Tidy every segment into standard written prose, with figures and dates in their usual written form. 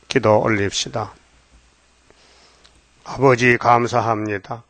기도 올립시다. 아버지 감사합니다.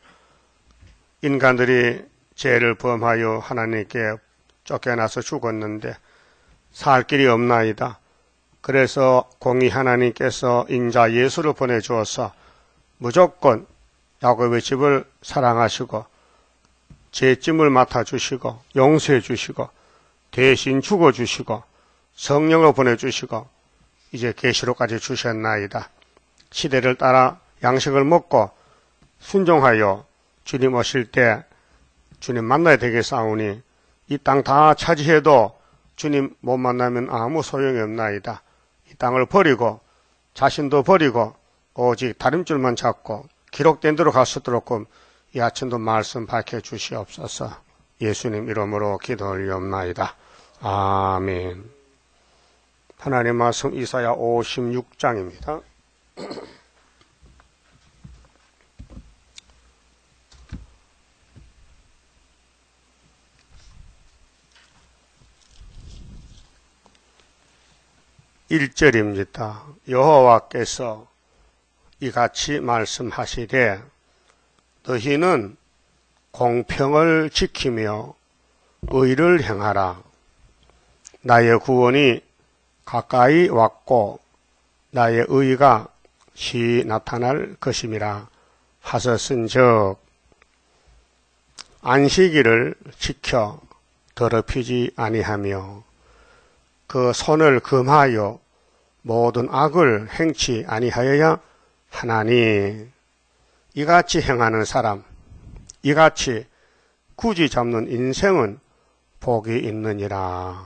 인간들이 죄를 범하여 하나님께 쫓겨나서 죽었는데 살 길이 없나이다. 그래서 공의 하나님께서 인자 예수를 보내주어서 무조건 야곱의 집을 사랑하시고 죄짐을 맡아주시고 용서해 주시고 대신 죽어주시고 성령을 보내주시고 이제 계시록까지 주셨나이다. 시대를 따라 양식을 먹고 순종하여 주님 오실 때 주님 만나야 되겠사오니 이 땅 다 차지해도 주님 못 만나면 아무 소용이 없나이다. 이 땅을 버리고 자신도 버리고 오직 다림줄만 잡고 기록된 대로 갈 수 있도록 이 아침도 말씀 밝혀주시옵소서. 예수님 이름으로 기도 올리옵나이다. 아멘. 하나님 말씀 이사야 56장입니다. (1절입니다) 여호와께서 이같이 말씀하시되 너희는 공평을 지키며 의를 행하라. 나의 구원이 가까이 왔고 나의 의가 시 나타날 것임이라 하셨은즉 안식일을 지켜 더럽히지 아니하며 그 손을 금하여 모든 악을 행치 아니하여야 하나니 이같이 행하는 사람, 이같이 굳이 잡는 인생은 복이 있느니라.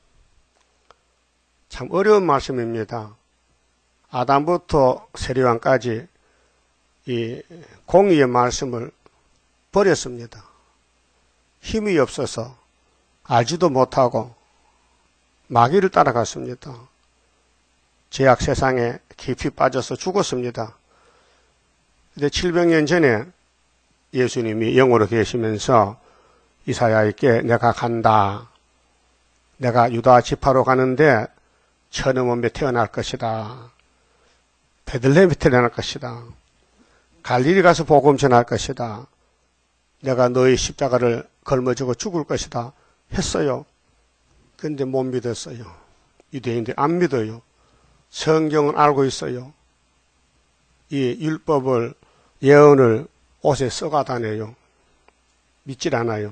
참 어려운 말씀입니다. 아담부터 세리왕까지 이 공의의 말씀을 버렸습니다. 힘이 없어서 알지도 못하고 마귀를 따라갔습니다. 죄악 세상에 깊이 빠져서 죽었습니다. 근데 700년 전에 예수님이 영으로 계시면서 이사야에게 내가 간다. 내가 유다 지파로 가는데 천음원에 태어날 것이다. 베들레헴에 태어날 것이다. 갈릴리 가서 복음 전할 것이다. 내가 너의 십자가를 걸머지고 죽을 것이다. 했어요. 근데 못 믿었어요. 유대인들이 안 믿어요. 성경은 알고 있어요. 이 율법을, 예언을 옷에 써가 다녀요. 믿질 않아요.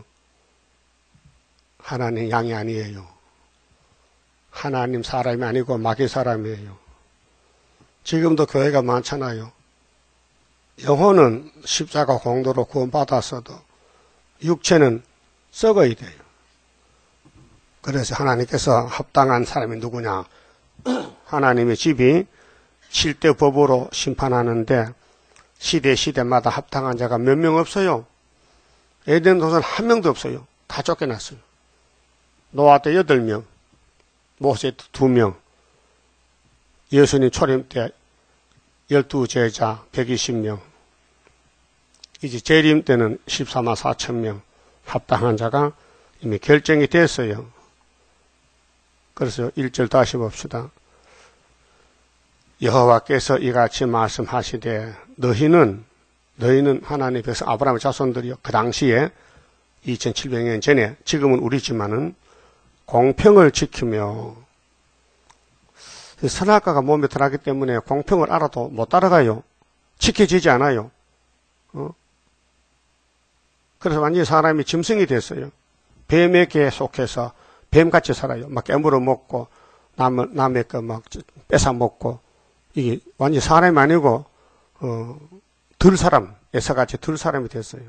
하나님 양이 아니에요. 하나님 사람이 아니고 마귀 사람이에요. 지금도 교회가 많잖아요. 영혼은 십자가 공도로 구원받았어도 육체는 썩어야 돼요. 그래서 하나님께서 합당한 사람이 누구냐? 하나님의 집이 7대 법으로 심판하는데 시대마다 합당한 자가 몇 명 없어요. 에덴 동산 한 명도 없어요. 다 쫓겨났어요. 노아 때 8명, 모세 때 2명, 예수님 초림 때 12제자 120명, 이제 재림 때는 14만 4천 명 합당한 자가 이미 결정이 됐어요. 그래서 1절 다시 봅시다. 여호와께서 이같이 말씀하시되 너희는 하나님 앞에서 아브라함의 자손들이요. 그 당시에 2700년 전에 지금은 우리지만은 공평을 지키며 선악과가 몸에 들어가기 때문에 공평을 알아도 못 따라가요. 지켜지지 않아요. 그래서 완전히 사람이 짐승이 됐어요. 뱀에게 속해서 뱀같이 살아요. 막 깨물어 먹고 남의 거 막 뺏어 먹고 이게 완전히 사람이 아니고 들사람, 에서같이 들사람이 됐어요.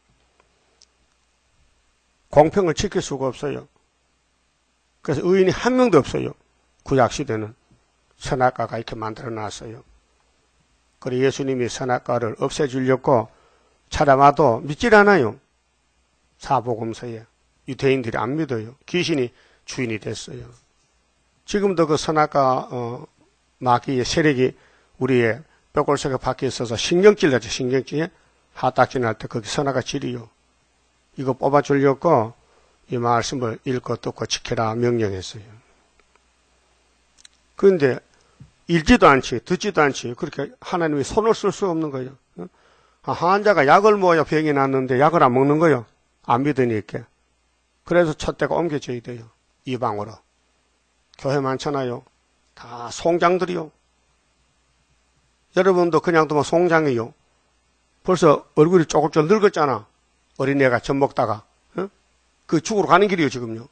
공평을 지킬 수가 없어요. 그래서 의인이 한 명도 없어요. 구약시대는 선악과가 이렇게 만들어놨어요. 그리고 예수님이 선악과를 없애주려고 찾아와도 믿질 않아요. 사복음서에 유대인들이 안 믿어요. 귀신이 주인이 됐어요. 지금도 그 선악과 마귀의 세력이 우리의 뼈골 속에 박혀 있어서 신경질 나죠. 신경질에 하딱질 날 때 거기 선악과 질이요. 이거 뽑아주려고 이 말씀을 읽고 듣고 지켜라 명령했어요. 그런데 읽지도 않지, 듣지도 않지. 그렇게 하나님이 손을 쓸 수 없는 거예요. 환자가 약을 먹어야 병이 낫는데 약을 안 먹는 거예요. 안 믿으니까. 그래서 촛대가 옮겨져야 돼요. 이방으로. 교회 많잖아요. 다 송장들이요. 여러분도 그냥 두면 송장이요. 벌써 얼굴이 조금 늙었잖아. 어린애가 젖 먹다가. 그 죽으러 가는 길이요, 지금요.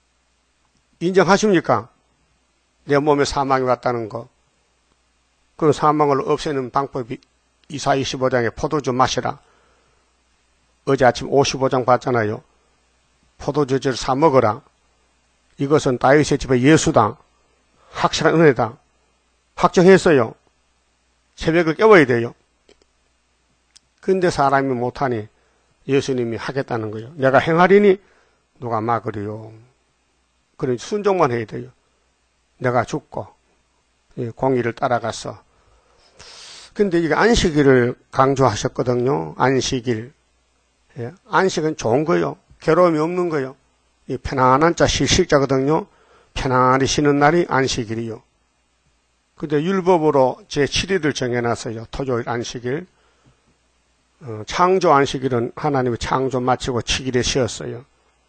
인정하십니까? 내 몸에 사망이 왔다는 거. 그 사망을 없애는 방법이 이사야 25장에 포도주 마시라. 어제 아침 55장 봤잖아요. 포도주를 사 먹어라. 이것은 다윗의 집의 예수다. 확실한 은혜다. 확정했어요. 새벽을 깨워야 돼요. 근데 사람이 못하니 예수님이 하겠다는 거예요. 내가 행하리니 누가 막으리요. 그러니 순종만 해야 돼요. 내가 죽고 공의를 따라가서. 근데 이게 안식일을 강조하셨거든요. 안식일. 안식은 좋은 거예요. 괴로움이 없는 거예요. 이 편안한 자 실식자거든요. 편안히 쉬는 날이 안식일이요. 근데 율법으로 제7일을 정해놨어요. 토요일 안식일. 창조 안식일은 하나님이 창조 마치고 7일에 쉬었어요.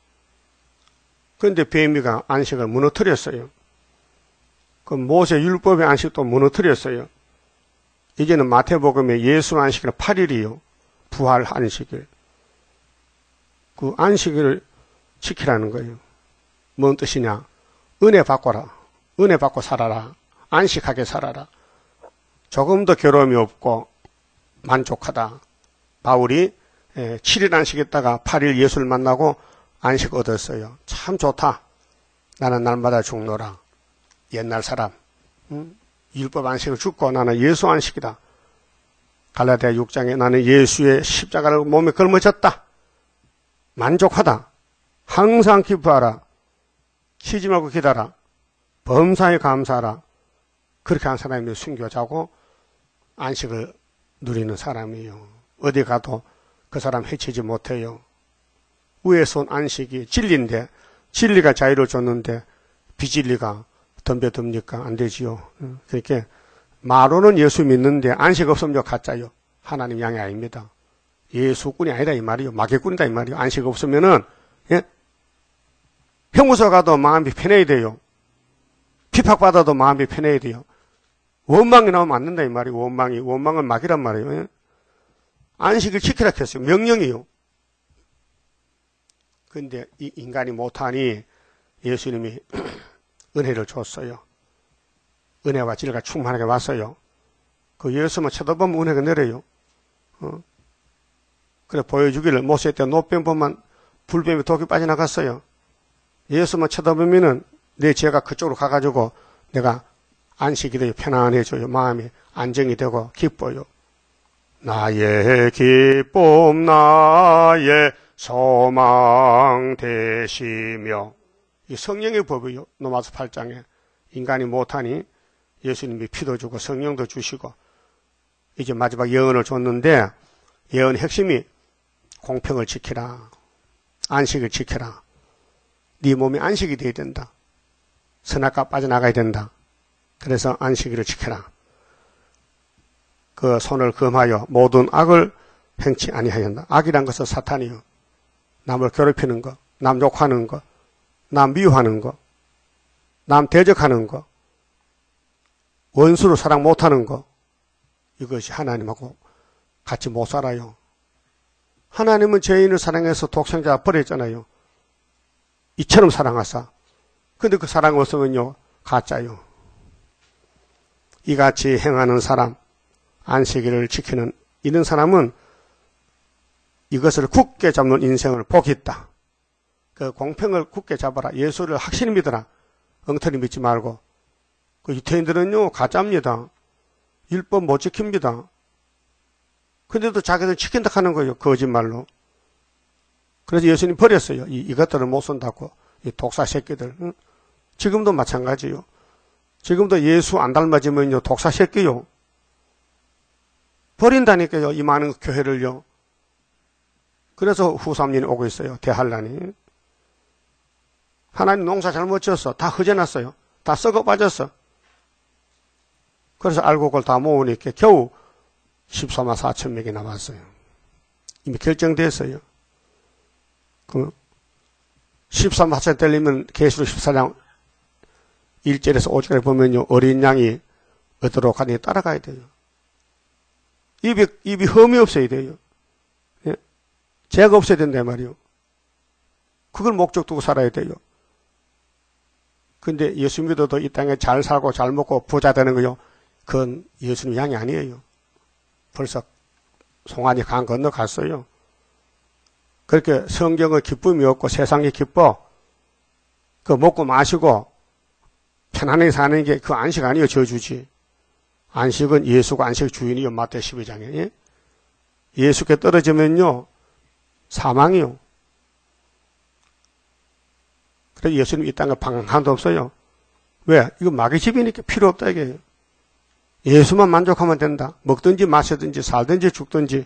그런데 뱀이가 안식을 무너뜨렸어요. 그 모세 율법의 안식도 무너뜨렸어요. 이제는 마태복음의 예수 안식일은 8일이요. 부활 안식일. 그 안식일을 지키라는 거예요. 뭔 뜻이냐? 은혜 받고라. 은혜 받고 살아라. 안식하게 살아라. 조금 더 괴로움이 없고 만족하다. 바울이 7일 안식했다가 8일 예수를 만나고 안식 얻었어요. 참 좋다. 나는 날마다 죽노라. 옛날 사람. 율법 안식을 죽고 나는 예수 안식이다. 갈라디아 6장에 나는 예수의 십자가를 몸에 걸머졌다. 만족하다. 항상 기뻐하라. 쉬지 말고 기다라. 범사에 감사하라. 그렇게 한 사람이 순교자고 안식을 누리는 사람이에요. 어디 가도 그 사람 해치지 못해요. 위에서 온 안식이 진리인데 진리가 자유를 줬는데 비진리가 덤벼듭니까? 안 되지요. 그렇게 말로는 예수 믿는데 안식 없으면 가짜요. 하나님 양이 아닙니다. 예수꾼이 아니다 이 말이요. 마귀꾼이다 이 말이요. 안식 없으면은 형무소 가도 마음이 편해야 돼요. 핍박받아도 마음이 편해야 돼요. 원망이 나오면 안 된다 이 말이요. 원망은 마귀란 말이에요. 안식을 지키라 했어요. 명령이요. 근데 이 인간이 못하니 예수님이 은혜를 줬어요. 은혜와 진리가 충만하게 왔어요. 그 예수만 쳐다보면 은혜가 내려요. 그래 보여주기를 모세 때 노뱀 보면 불뱀이 독이 빠져나갔어요. 예수만 쳐다보면은 내 죄가 그쪽으로 가가지고 내가 안식이 되고 편안해져요. 마음이 안정이 되고 기뻐요. 나의 기쁨 나의 소망 되시며 이 성령의 법이요. 로마서 8장에 인간이 못하니 예수님이 피도 주고 성령도 주시고 이제 마지막 예언을 줬는데 예언의 핵심이 공평을 지키라. 안식을 지켜라. 네 몸이 안식이 되어야 된다. 선악과 빠져나가야 된다. 그래서 안식일을 지켜라. 그 손을 금하여 모든 악을 행치 아니하였다. 악이란 것은 사탄이요. 남을 괴롭히는 거, 남 욕하는 거, 남 미워하는 거, 남 대적하는 거, 원수로 사랑 못하는 거, 이것이 하나님하고 같이 못 살아요. 하나님은 죄인을 사랑해서 독생자 버렸잖아요. 이처럼 사랑하사. 근데 그 사랑 없으면요, 가짜요. 이같이 행하는 사람, 안식일을 지키는 이런 사람은 이것을 굳게 잡는 인생을 복이 있다. 그 공평을 굳게 잡아라. 예수를 확실히 믿어라. 엉터리 믿지 말고. 그 유태인들은요, 가짜입니다. 율법 못 지킵니다. 근데도 자기들 지킨다 하는 거예요. 거짓말로. 그래서 예수님 버렸어요. 이것들을 못 쓴다고. 이 독사 새끼들. 응? 지금도 마찬가지요. 지금도 예수 안 닮아지면요, 독사 새끼요. 버린다니까요, 이 많은 교회를요. 그래서 후삼년이 오고 있어요. 대환란이. 하나님 농사 잘못 지었어. 다 허전했어요. 다 썩어 빠졌어. 그래서 알고 그걸 다 모으니까 겨우 14만 4천 명이 남았어요. 이미 결정됐어요. 그 13만 4천 떼려면 계시록 14장 1절에서 5절에 보면요. 어린 양이 어디로 가니 따라가야 돼요. 입이 흠이 없어야 돼요. 예? 죄가 없어야 된단 말이요. 그걸 목적 두고 살아야 돼요. 근데 예수 믿어도 이 땅에 잘 살고 잘 먹고 부자 되는 거요. 그건 예수님 양이 아니에요. 벌써 송아지 강 건너갔어요. 그렇게 성경의 기쁨이 없고 세상이 기뻐. 그 먹고 마시고 편안하게 사는 게 그 안식 아니에요. 저주지. 안식은 예수가 안식 주인이요. 마태 12장에. 예? 예수께 떨어지면요. 사망이요. 그래서 예수님 이 땅에 방 하나도 없어요. 왜? 이거 마귀 집이니까 필요 없다 이게. 예수만 만족하면 된다. 먹든지 마시든지 살든지 죽든지.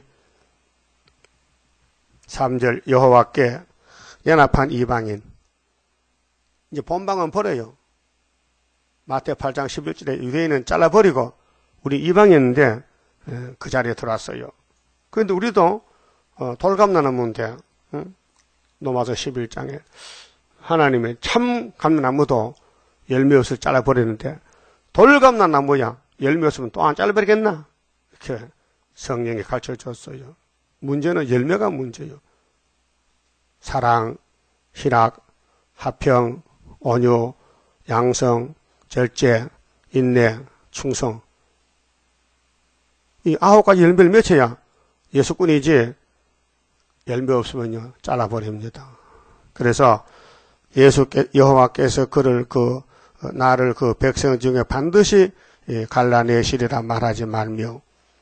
3절 여호와께 연합한 이방인. 이제 본방은 버려요. 마태 8장 11절에 유대인은 잘라버리고 우리 이방인인데 그 자리에 들어왔어요. 그런데 우리도 돌감나무인데 로마서 11장에 하나님의 참 감나무도 열매 없을 잘라버리는데 돌감나무야 열매 없으면 또 안 잘라버리겠나? 이렇게 성령이 가르쳐줬어요. 문제는 열매가 문제예요. 사랑, 희락, 화평, 온유, 양성, 절제, 인내, 충성. 이 9가지 열매를 맺혀야 예수꾼이지 열매 없으면요 잘라버립니다. 그래서 여호와께서 그를 나를 그 백성 중에 반드시 갈라내시리라 말하지 말며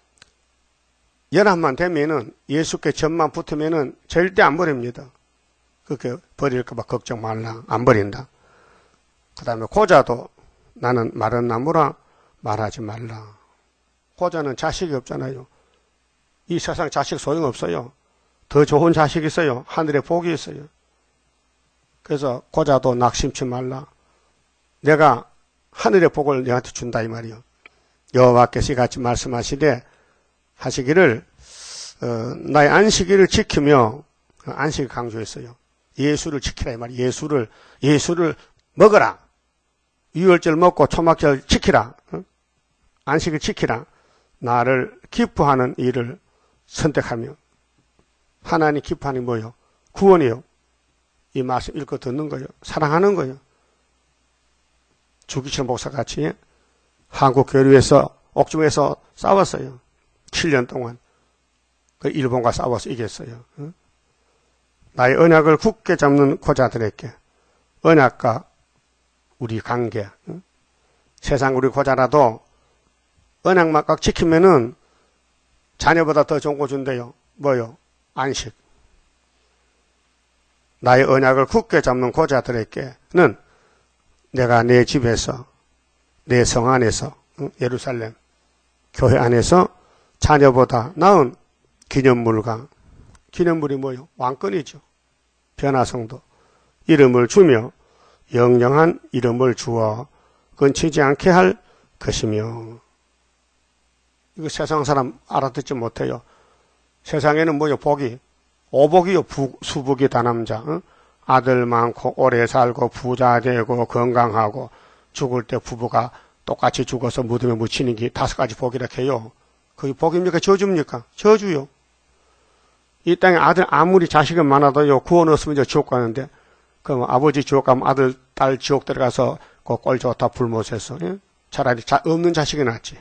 연합만 되면은 예수께 점만 붙으면은 절대 안 버립니다. 그렇게 버릴까봐 걱정 말라. 안 버린다. 그 다음에 고자도 나는 마른 나무라 말하지 말라. 고자는 자식이 없잖아요. 이 세상 자식 소용없어요. 더 좋은 자식이 있어요. 하늘에 복이 있어요. 그래서 고자도 낙심치 말라. 내가 하늘의 복을 너한테 준다 이 말이요. 여호와께서 같이 말씀하시되 하시기를 나의 안식일을 지키며 안식을 강조했어요. 예수를 지키라 이 말이에요. 예수를 먹어라. 유월절 먹고 초막절 지키라. 안식을 지키라. 나를 기뻐하는 일을 선택하며 하나님 기뻐하는 뭐요? 구원이요. 이 말씀 읽고 듣는 거예요. 사랑하는 거예요. 주기철 목사같이 한국 교류에서 옥중에서 싸웠어요. 7년 동안. 그 일본과 싸워서 이겼어요. 나의 언약을 굳게 잡는 고자들에게 언약과 우리 관계. 세상 우리 고자라도 언약만 꽉 지키면은 자녀보다 더 좋은 거 준대요. 뭐요? 안식. 나의 언약을 굳게 잡는 고자들에게는 내가 내 집에서, 내 성 안에서, 예루살렘, 교회 안에서 자녀보다 나은 기념물과, 기념물이 뭐요? 왕권이죠. 변화성도. 이름을 주며 영영한 이름을 주어 건치지 않게 할 것이며. 이거 세상 사람 알아듣지 못해요. 세상에는 뭐요? 복이. 오복이요. 수복이 다남자. 아들 많고 오래 살고 부자 되고 건강하고 죽을 때 부부가 똑같이 죽어서 무덤에 묻히는 게 5가지 복이라 해요. 그게 복입니까? 저주입니까? 저주요. 이 땅에 아들 아무리 자식은 많아도요. 구원 없으면 이제 지옥 가는데 그럼 아버지 지옥 가면 아들 딸 지옥 들어가서 그 꼴 좋다 불못해서 차라리 없는 자식이 낫지.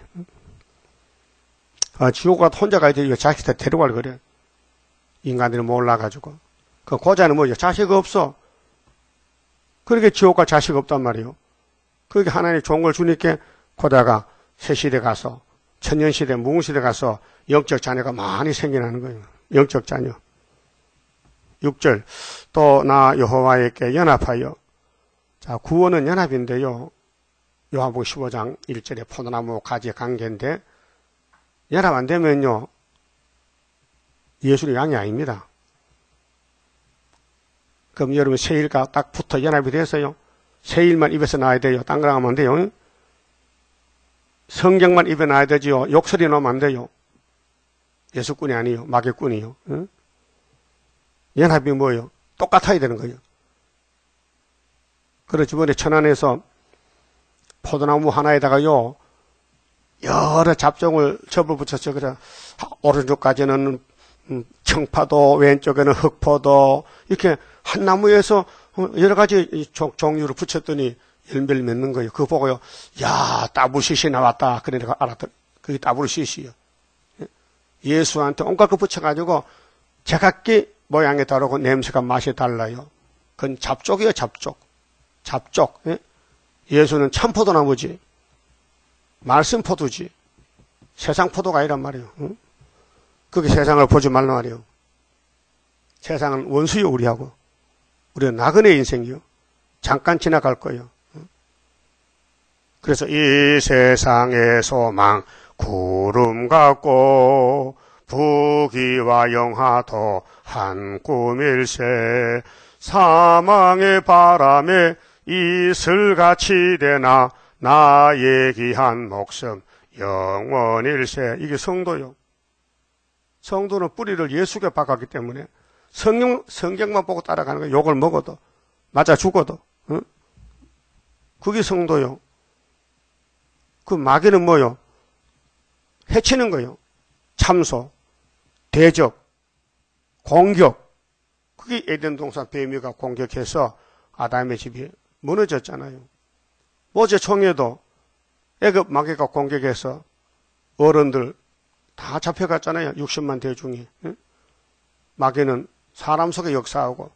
지옥 가도 혼자 가야 돼. 자식 다 데려갈 그래. 인간들이 몰라가지고. 그 고자는 뭐죠? 자식 없어. 그렇게 지옥 갈 자식 없단 말이에요. 그렇게 하나님이 좋은 걸 주니까 고자가 새시대 가서 천년시대, 무궁시대 가서 영적 자녀가 많이 생겨나는 거예요. 영적 자녀. 6절 또 나 여호와에게 연합하여. 자, 구원은 연합인데요. 요한복음 15장 1절에 포도나무 가지 관계인데 연합 안 되면요. 예수는 양이 아닙니다. 그럼 여러분 세일과 딱 붙어 연합이 돼서요. 세일만 입에서 나와야 돼요. 딴 거 하면 안 돼요. 성경만 입에 놔야 되지요. 욕설이 나오면 안 돼요. 예수꾼이 아니요. 마귀꾼이요. 응? 연합이 뭐예요? 똑같아야 되는 거예요. 그래서 이번에 천안에서 포도나무 하나에다가요, 여러 잡종을 접어 붙였죠. 그래, 오른쪽까지는 청파도, 왼쪽에는 흑포도, 이렇게 한 나무에서 여러 가지 종류를 붙였더니 열매를 맺는 거예요. 그거 보고요, 야, 따블씨씨 나왔다. 그래 내가 알았더니, 그게 따블씨씨요. 예수한테 온갖 거 붙여가지고, 제각기 모양이 다르고 냄새가 맛이 달라요. 그건 잡족이에요, 잡족. 잡족. 예? 예수는 참포도나무지. 말씀 포도지. 세상 포도가 아니란 말이에요. 응? 그게 세상을 보지 말란 말이에요. 세상은 원수요, 우리하고. 우리는 나그네 인생이요. 잠깐 지나갈 거예요. 응? 그래서 이 세상의 소망 구름 같고 부귀와 영화도 한 꿈일세 사망의 바람에 이슬같이 되나 나의 귀한 목숨 영원일세. 이게 성도요. 성도는 뿌리를 예수께 박았기 때문에 성경만 보고 따라가는 거예요. 욕을 먹어도 맞아 죽어도. 응? 그게 성도요. 그 마귀는 뭐요? 해치는 거요. 참소, 대적, 공격. 그게 에덴 동산 뱀이가 공격해서 아담의 집이 무너졌잖아요. 모세 총회도 애굽 마귀가 공격해서 어른들 다 잡혀갔잖아요. 60만 대중이. 마귀는 사람 속에 역사하고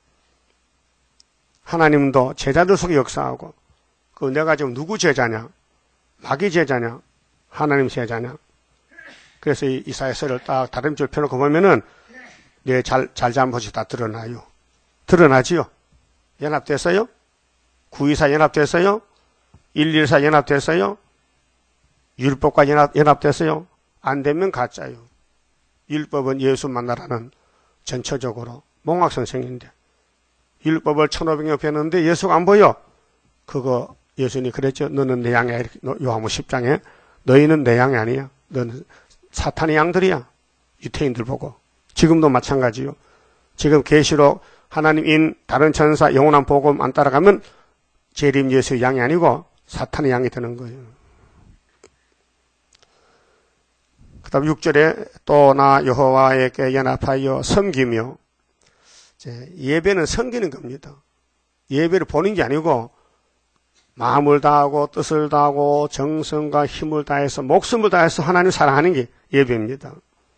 하나님도 제자들 속에 역사하고 그 내가 지금 누구 제자냐? 마귀 제자냐? 하나님 제자냐? 그래서 이 이사야서를 딱 다림줄 펴놓고 보면은 내 잘잘못이 다 드러나요. 드러나지요? 연합됐어요? 924 연합됐어요? 114 연합됐어요? 율법과 연합됐어요? 안 되면 가짜요. 율법은 예수 만나라는 전처적으로 몽학선생인데 율법을 1500년 배웠는데 예수가 안 보여. 그거 예수님이 그랬죠. 너는 내 양이야. 요한복음 10장에 너희는 내 양이 아니야. 너는 사탄의 양들이야. 유태인들 보고. 지금도 마찬가지요. 지금 계시록 하나님인 다른 천사 영원한 복음 안 따라가면 재림 예수의 양이 아니고 사탄의 양이 되는 거예요. 그 다음 6절에 또 나 여호와에게 연합하여 섬기며 예배는 섬기는 겁니다. 예배를 보는 게 아니고 마음을 다하고 뜻을 다하고 정성과 힘을 다해서 목숨을 다해서 하나님 사랑하는 게 예배입니다.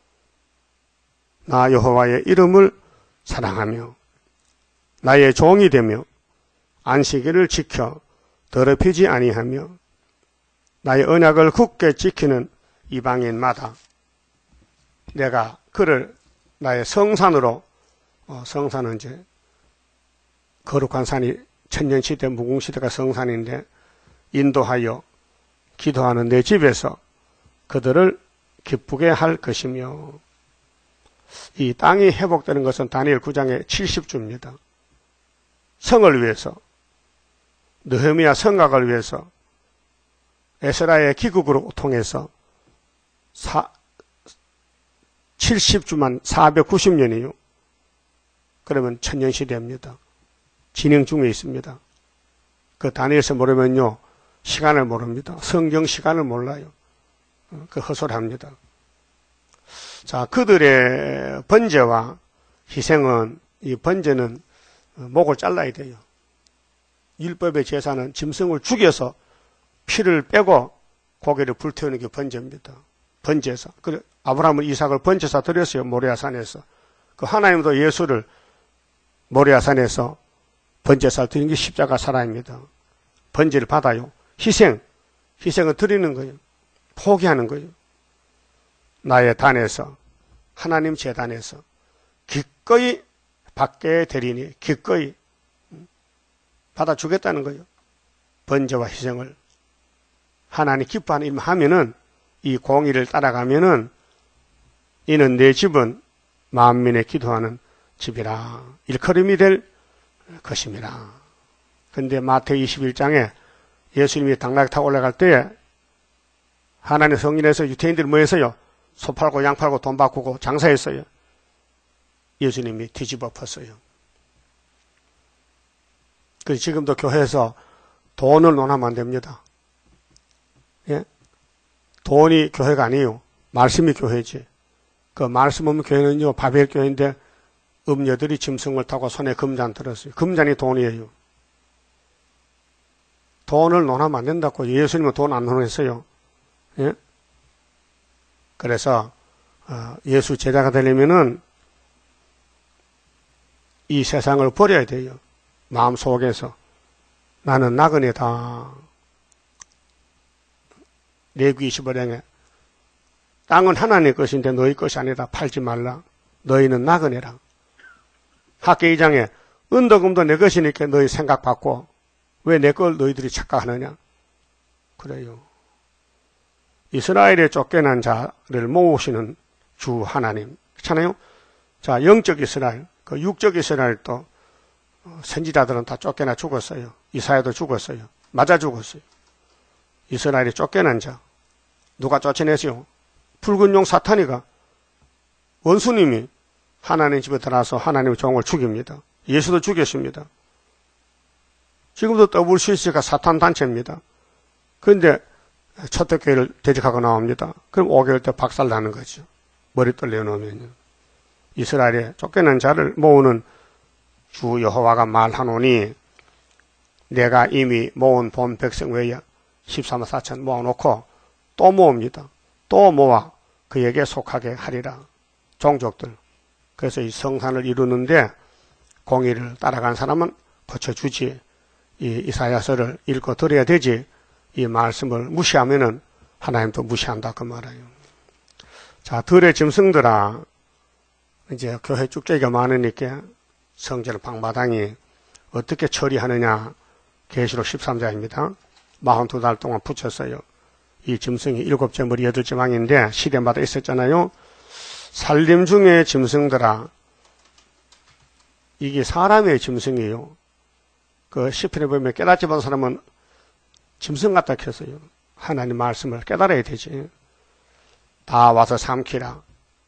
나 여호와의 이름을 사랑하며 나의 종이 되며 안식일을 지켜 더럽히지 아니하며 나의 언약을 굳게 지키는 이방인마다 내가 그를 나의 성산으로 성산은 이제 거룩한 산이 천년시대 무궁시대가 성산인데 인도하여 기도하는 내 집에서 그들을 기쁘게 할 것이며 이 땅이 회복되는 것은 다니엘 9장의 70주입니다. 성을 위해서 느헤미야 성곽을 위해서 에스라의 기국으로 통해서 70주만 490년이요. 그러면 천년시대입니다. 진행 중에 있습니다. 그 다니엘서 모르면요. 시간을 모릅니다. 성경 시간을 몰라요. 그 헛소리합니다. 자, 그들의 번제와 희생은 이 번제는 목을 잘라야 돼요. 율법의 제사는 짐승을 죽여서 피를 빼고 고기를 불태우는 게 번제입니다. 번제사. 그래 아브라함은 이삭을 번제사 드렸어요. 모리아산에서. 그 하나님도 예수를 모리아산에서 번제사를 드린 게 십자가 사랑입니다. 번제를 받아요. 희생을 드리는 거예요. 포기하는 거예요. 나의 단에서 하나님 제단에서 기꺼이 받게 되리니 기꺼이 받아주겠다는 거예요. 번제와 희생을 하나님 기뻐하는 일 하면은 이 공의를 따라가면은 이는 내 집은 만민의 기도하는 집이라 일컬음이 될 것입니다. 근데 마태복음 21장에 예수님이 당나귀 타고 올라갈 때 하나님 성전에서 유태인들이 뭐 했어요? 소 팔고 양 팔고 돈 바꾸고 장사했어요. 예수님이 뒤집어 엎었어요. 그래서 지금도 교회에서 돈을 논하면 안 됩니다. 예? 돈이 교회가 아니에요. 말씀이 교회지. 그 말씀 없는 교회는요, 바벨 교회인데 음녀들이 짐승을 타고 손에 금잔 들었어요. 금잔이 돈이에요. 돈을 논하면 안 된다고. 예수님은 돈 안 논했어요. 예? 그래서 예수 제자가 되려면은 이 세상을 버려야 돼요. 마음속에서 나는 나그네다. 레위기 25장에 땅은 하나님의 것인데 너희 것이 아니다. 팔지 말라. 너희는 나그네라. 학계 2장에 은덕금도 내 것이니까 너희 생각 받고 왜 내 걸 너희들이 착각하느냐. 그래요. 이스라엘에 쫓겨난 자를 모으시는 주 하나님. 그렇잖아요. 자, 영적 이스라엘, 그 육적 이스라엘도 선지자들은 다 쫓겨나 죽었어요. 이사야도 죽었어요. 맞아 죽었어요. 이스라엘이 쫓겨난 자. 누가 쫓아냈어요? 붉은 용 사탄이가 원수님이 하나님 집에 들어와서 하나님의 종을 죽입니다. 예수도 죽였습니다. 지금도 WCC가 사탄 단체입니다. 그런데 초대교회를 대적하고 나옵니다. 그럼 5개월 때 박살나는 거죠. 머리떨 내놓으면요. 이스라엘에 쫓겨난 자를 모으는 주 여호와가 말하노니 내가 이미 모은 본 백성 외에 14만 4천 모아놓고 또 모읍니다. 또 모아 그에게 속하게 하리라. 종족들. 그래서 이 성산을 이루는데 공의를 따라간 사람은 거쳐주지. 이 이사야서를 읽고 들어야 되지. 이 말씀을 무시하면은 하나님도 무시한다 그 말이에요. 자, 들의 짐승들아. 이제 교회 쭉제기가 많으니까 성전 방마당이 어떻게 처리하느냐. 계시록 13장입니다. 42달 동안 붙였어요. 이 짐승이 7째 머리 8째 망인데 시대마다 있었잖아요. 살림 중에 짐승들아. 이게 사람의 짐승이에요. 그 시편에 보면 깨닫지 못한 사람은 짐승 같다 했어요. 하나님 말씀을 깨달아야 되지. 다 와서 삼키라.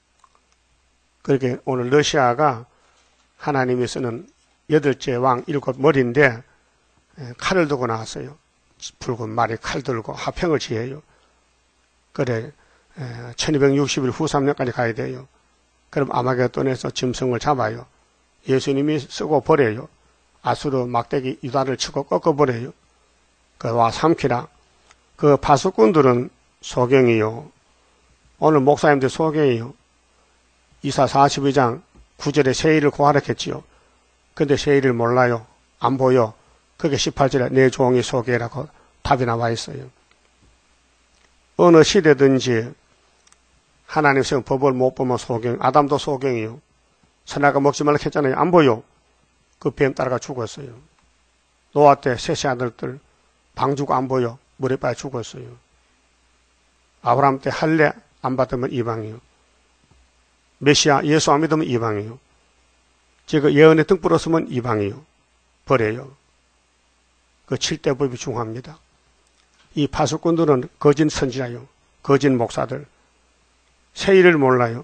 그렇게 오늘 러시아가 하나님이 쓰는 8째 왕 7머리인데 칼을 들고 나왔어요. 붉은 말이 칼 들고 화평을 지어요. 그래 1260일 후 3년까지 가야 돼요. 그럼 아마겟돈에서 짐승을 잡아요. 예수님이 쓰고 버려요. 아수르 막대기 유다를 치고 꺾어버려요. 그와 삼키라. 그 파수꾼들은 소경이요. 오늘 목사님들 소경이요. 이사 42장 9절에 세일을 고하락했지요. 근데 세일을 몰라요. 안 보여. 그게 18절에 내 종이 소개라고 답이 나와 있어요. 어느 시대든지 하나님 세운 법을 못 보면 소경, 아담도 소경이요. 선악과 먹지 말라 했잖아요. 안 보여. 그 뱀 따라가 죽었어요. 노아 때 셋째 아들들 방주고 안 보여. 물에 빠져 죽었어요. 아브라함 때 할례 안 받으면 이방이요. 메시아 예수 안 믿으면 이방이요. 지금 예언의 등불 없으면 이방이요. 버려요. 그 7대 법이 중요합니다. 이 파수꾼들은 거짓 선지자요. 거짓 목사들. 세일을 몰라요.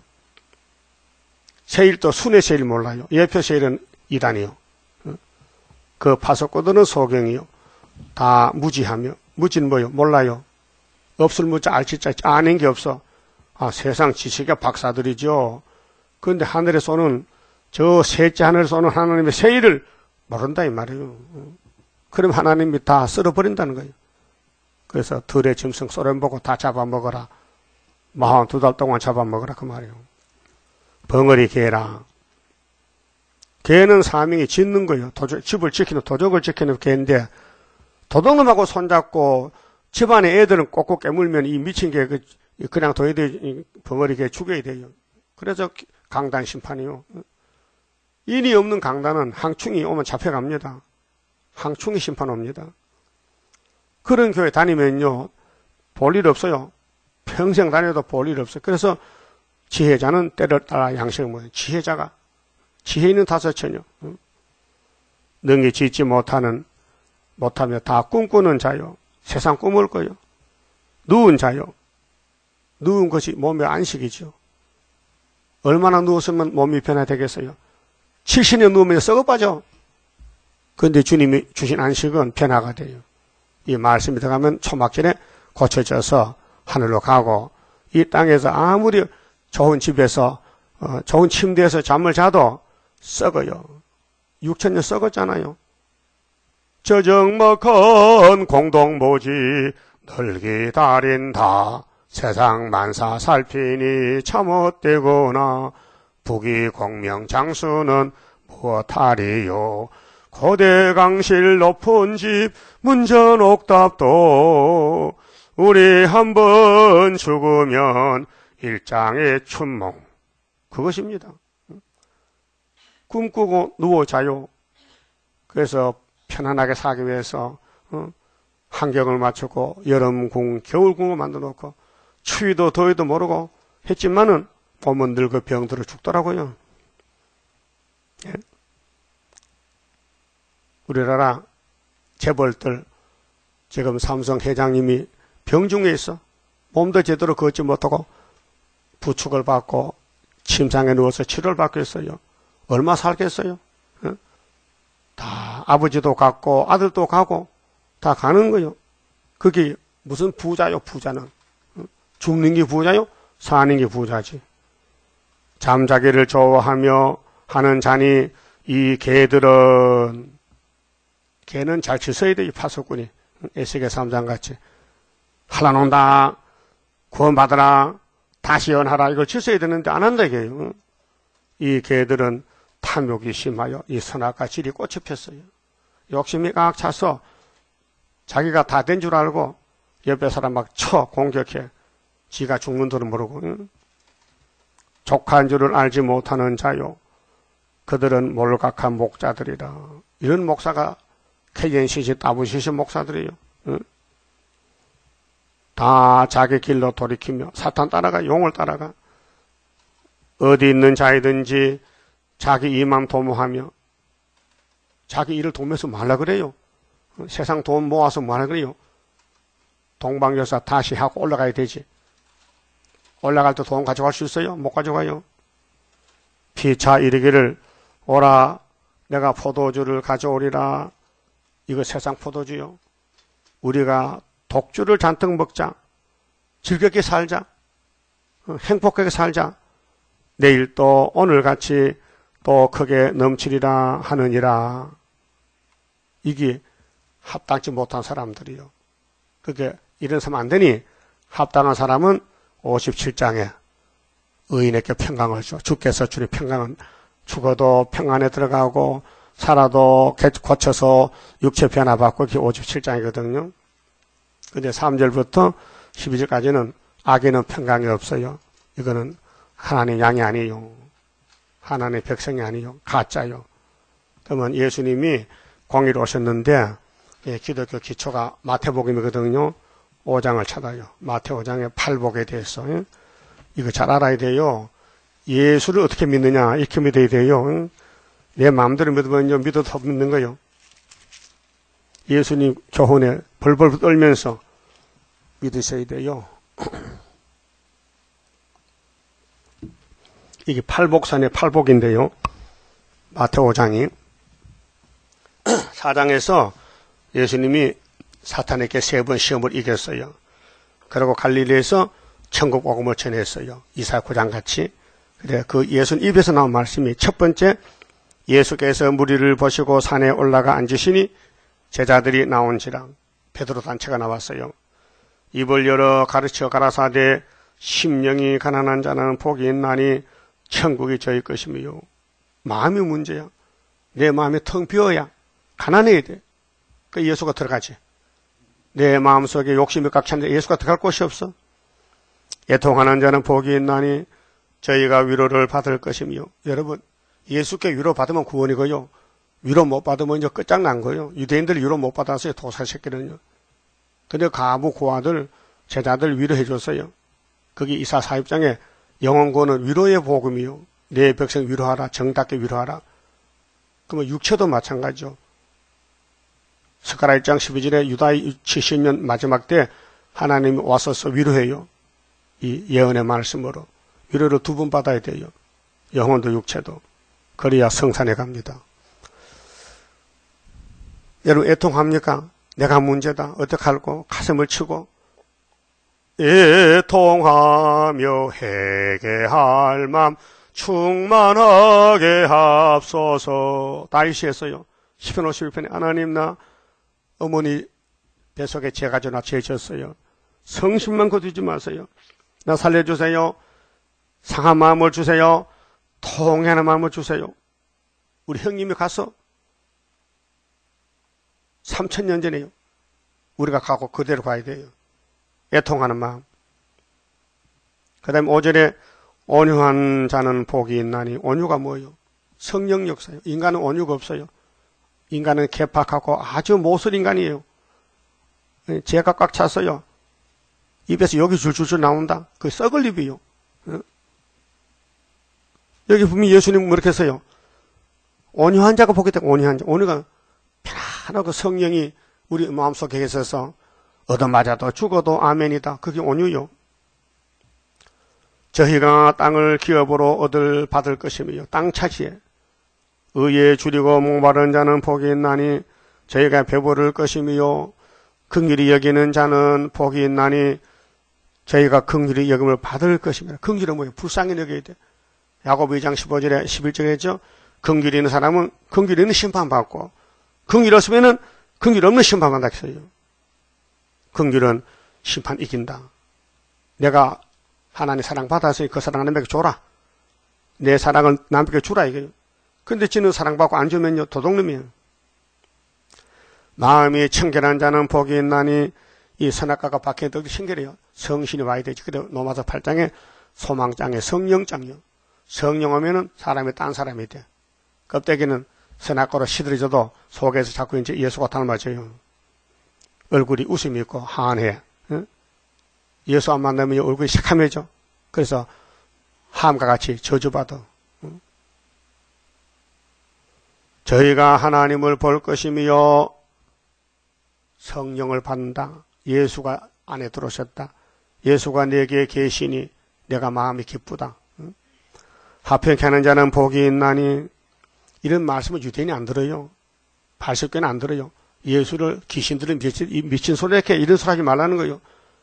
세일도 순회 세일 몰라요. 예표 세일은 이단이요. 그 파수꾼들은 소경이요. 다 무지하며. 무지는 뭐요? 몰라요. 없을 무자 알지자 아는 게 없어. 아, 세상 지식의 박사들이죠. 그런데 하늘에 쏘는 저 셋째 하늘에 쏘는 하나님의 세일을 모른다 이 말이에요. 그럼 하나님이 다 썰어버린다는 거예요. 그래서 들의 짐승 썰어보고 다 잡아먹어라. 42달 동안 잡아먹어라 그 말이에요. 벙어리 개라. 개는 사명이 짓는 거예요. 집을 지키는 도적을 지키는 개인데 도둑놈하고 손잡고 집안에 애들은 꼭꼭 깨물면 이 미친 개 그냥 둬야 돼. 벙어리 개 죽여야 돼요. 그래서 강단 심판이요. 인이 없는 강단은 항충이 오면 잡혀갑니다. 항충이 심판 옵니다. 그런 교회 다니면요. 볼 일 없어요. 평생 다녀도 볼 일 없어요. 그래서 지혜자는 때를 따라 양식을 먹어요. 지혜자가 지혜 있는 다섯처녀. 능히 짓지 못하며 다 꿈꾸는 자요. 세상 꿈을 거요. 누운 자요. 누운 것이 몸의 안식이죠. 얼마나 누웠으면 몸이 변화되겠어요? 70년 누우면 썩어 빠져. 그런데 주님이 주신 안식은 변화가 돼요. 이 말씀이 들어가면 초막절에 고쳐져서 하늘로 가고, 이 땅에서 아무리 좋은 집에서 좋은 침대에서 잠을 자도 썩어요. 6,000년 썩었잖아요. 저정먹은 공동모지 널 기다린다. 세상 만사 살피니 참헛되구나. 부귀공명장수는 무엇하리요. 고대강실 높은 집 문전옥답도 우리 한번 죽으면 일장의 춘몽. 그것입니다. 꿈꾸고 누워 자요. 그래서 편안하게 살기 위해서 환경을 맞추고 여름궁, 겨울궁을 만들어 놓고 추위도 더위도 모르고 했지만은 보면 늙어 병들어 죽더라고요. 예? 우리나라 재벌들, 지금 삼성 회장님이 병중에 있어. 몸도 제대로 걷지 못하고 부축을 받고 침상에 누워서 치료를 받고 있어요. 얼마 살겠어요? 다 아버지도 갔고 아들도 가고 다 가는 거요. 그게 무슨 부자요, 부자는. 죽는 게 부자요? 사는 게 부자지. 잠자기를 좋아하며 하는 자니 이 개는 잘 씻어야 돼, 이 파수꾼이. 에스겔 3장 같이. 할라논다, 구원받아라, 다시 연하라, 이걸 씻어야 되는데 안 한다, 이게요. 이 개들은 탐욕이 심하여 이 선악과 질이 꽃이 폈어요. 욕심이 꽉 차서 자기가 다 된 줄 알고 옆에 사람 막 쳐 공격해. 지가 죽는 줄은 모르고. 족한 줄을 알지 못하는 자요. 그들은 몰각한 목자들이라. 이런 목사가 KNCC, WCC 목사들이에요. 다 자기 길로 돌이키며 사탄 따라가, 용을 따라가. 어디 있는 자이든지 자기 이만 도모하며 자기 일을 도면서 말라 그래요. 세상 돈 모아서 말라 그래요. 동방여사 다시 하고 올라가야 되지. 올라갈 때 돈 가져갈 수 있어요? 못 가져가요. 피차 이르기를 오라 내가 포도주를 가져오리라. 이거 세상 포도주요. 우리가 독주를 잔뜩 먹자. 즐겁게 살자. 행복하게 살자. 내일 또 오늘같이 또 크게 넘치리라 하느니라. 이게 합당치 못한 사람들이요. 그게 이런 사람 안 되니 합당한 사람은 57장에 의인에게 평강을 줘. 주께서 주님 평강은 죽어도 평안에 들어가고 살아도 고쳐서 육체 변화받고 그게 57장이거든요. 근데 3절부터 12절까지는 악인은 평강이 없어요. 이거는 하나님 양이 아니에요. 하나님의 백성이 아니요. 가짜요. 그러면 예수님이 공의로 오셨는데 기독교 기초가 마태복음이거든요. 5장을 찾아요. 마태 5장에 팔복에 대해서. 이거 잘 알아야 돼요. 예수를 어떻게 믿느냐 이렇게 믿어야 돼요. 내 마음대로 믿으면 믿어도 믿는 거요. 예수님 교훈에 벌벌 떨면서 믿으셔야 돼요. 이게 팔복산의 팔복인데요. 마태 5장이 4장에서 예수님이 사탄에게 3번 시험을 이겼어요. 그리고 갈릴리에서 천국 복음을 전했어요. 이사야 9장 같이. 그래 그 예수님 입에서 나온 말씀이 첫 번째, 예수께서 무리를 보시고 산에 올라가 앉으시니 제자들이 나온지라. 베드로 단체가 나왔어요. 입을 열어 가르쳐 가라사대 심령이 가난한 자는 복이 있나니 천국이 저희 것이며. 마음이 문제야. 내 마음이 텅 비어야 가난해야 돼. 그 예수가 들어가지. 내 마음속에 욕심이 꽉 찼는데 예수가 들어갈 곳이 없어. 애통하는 자는 복이 있나니 저희가 위로를 받을 것이며. 여러분, 예수께 위로 받으면 구원이고요. 위로 못 받으면 이제 끝장난 거예요. 유대인들 위로 못 받았어요. 도살새끼는요. 근데 가부 고아들, 제자들 위로해 줬어요. 거기 이사 40장에 영원권은 위로의 복음이요. 내 백성 위로하라. 정답게 위로하라. 그러면 육체도 마찬가지죠. 스가랴 1장 12절에 유다의 70년 마지막 때 하나님이 와서 위로해요. 이 예언의 말씀으로 위로를 2번 받아야 돼요. 영혼도 육체도. 그래야 성산에 갑니다. 여러분 애통합니까? 내가 문제다. 어떡할꼬? 가슴을 치고 애통하며 회개할 맘 충만하게 합소서. 다윗이 했어요. 시편 51편에 하나님 나 어머니 뱃속에 죄가 저나 죄 졌어요. 성심만 거두지 마세요. 나 살려주세요. 상한 마음을 주세요. 통해하는 마음을 주세요. 우리 형님이 가서 3000년 전에요. 우리가 가고 그대로 가야 돼요. 애통하는 마음. 그 다음에 5절에 온유한 자는 복이 있나니. 온유가 뭐예요? 성령 역사예요. 인간은 온유가 없어요. 인간은 개팍하고 아주 모슬 인간이에요. 죄가 꽉 찼어요. 입에서 여기 줄줄줄 나온다. 그 썩을 입이요. 여기 보면 예수님은 그렇게 했어요. 온유한 자가 복이 있다. 온유한 자. 온유가 편안하고 성령이 우리 마음속에 있어서 얻어맞아도 죽어도 아멘이다. 그게 온유요. 저희가 땅을 기업으로 받을 것이며 땅 차지에 의에 줄이고 목마른 자는 복이 있나니 저희가 배부를 것이며 긍휼히 여기는 자는 복이 있나니 저희가 긍휼히 여김을 받을 것입니다. 긍휼은 뭐예요? 불쌍히 여겨야 돼. 야고보 2장 15절에 11절에 했죠. 긍휼히 있는 사람은 긍휼히 있는 심판받고 긍휼이 없으면은 긍휼 없는 심판받는다 했어요. 긍휼은 심판 이긴다. 내가 하나님 사랑 받았으니 그 사랑을 남에게 줘라. 내 사랑을 남에게 주라 이거예요. 근데 지는 사랑받고 안 주면요 도둑놈이에요. 마음이 청결한 자는 복이 있나니 이 선악과가 밖에 더 청결해요. 성신이 와야 되지. 그래 로마서 8장에 소망장에 성령장이요. 성령 오면은 사람이 딴 사람이 돼. 껍데기는 선악과로 시들어져도 속에서 자꾸 이제 예수가 닮아져요. 얼굴이 웃음이 있고 환해. 응? 예수 안 만나면 얼굴이 새카매져. 그래서 함과 같이 저주받아. 응? 저희가 하나님을 볼 것이며 성령을 받는다. 예수가 안에 들어오셨다. 예수가 내게 계시니 내가 마음이 기쁘다. 응? 합평케 하는 자는 복이 있나니. 이런 말씀을 유대인이 안 들어요. 발석교는 안 들어요. 예수를 귀신들은 미친 소리 이렇게 이런 소리 하지 말라는 거예요.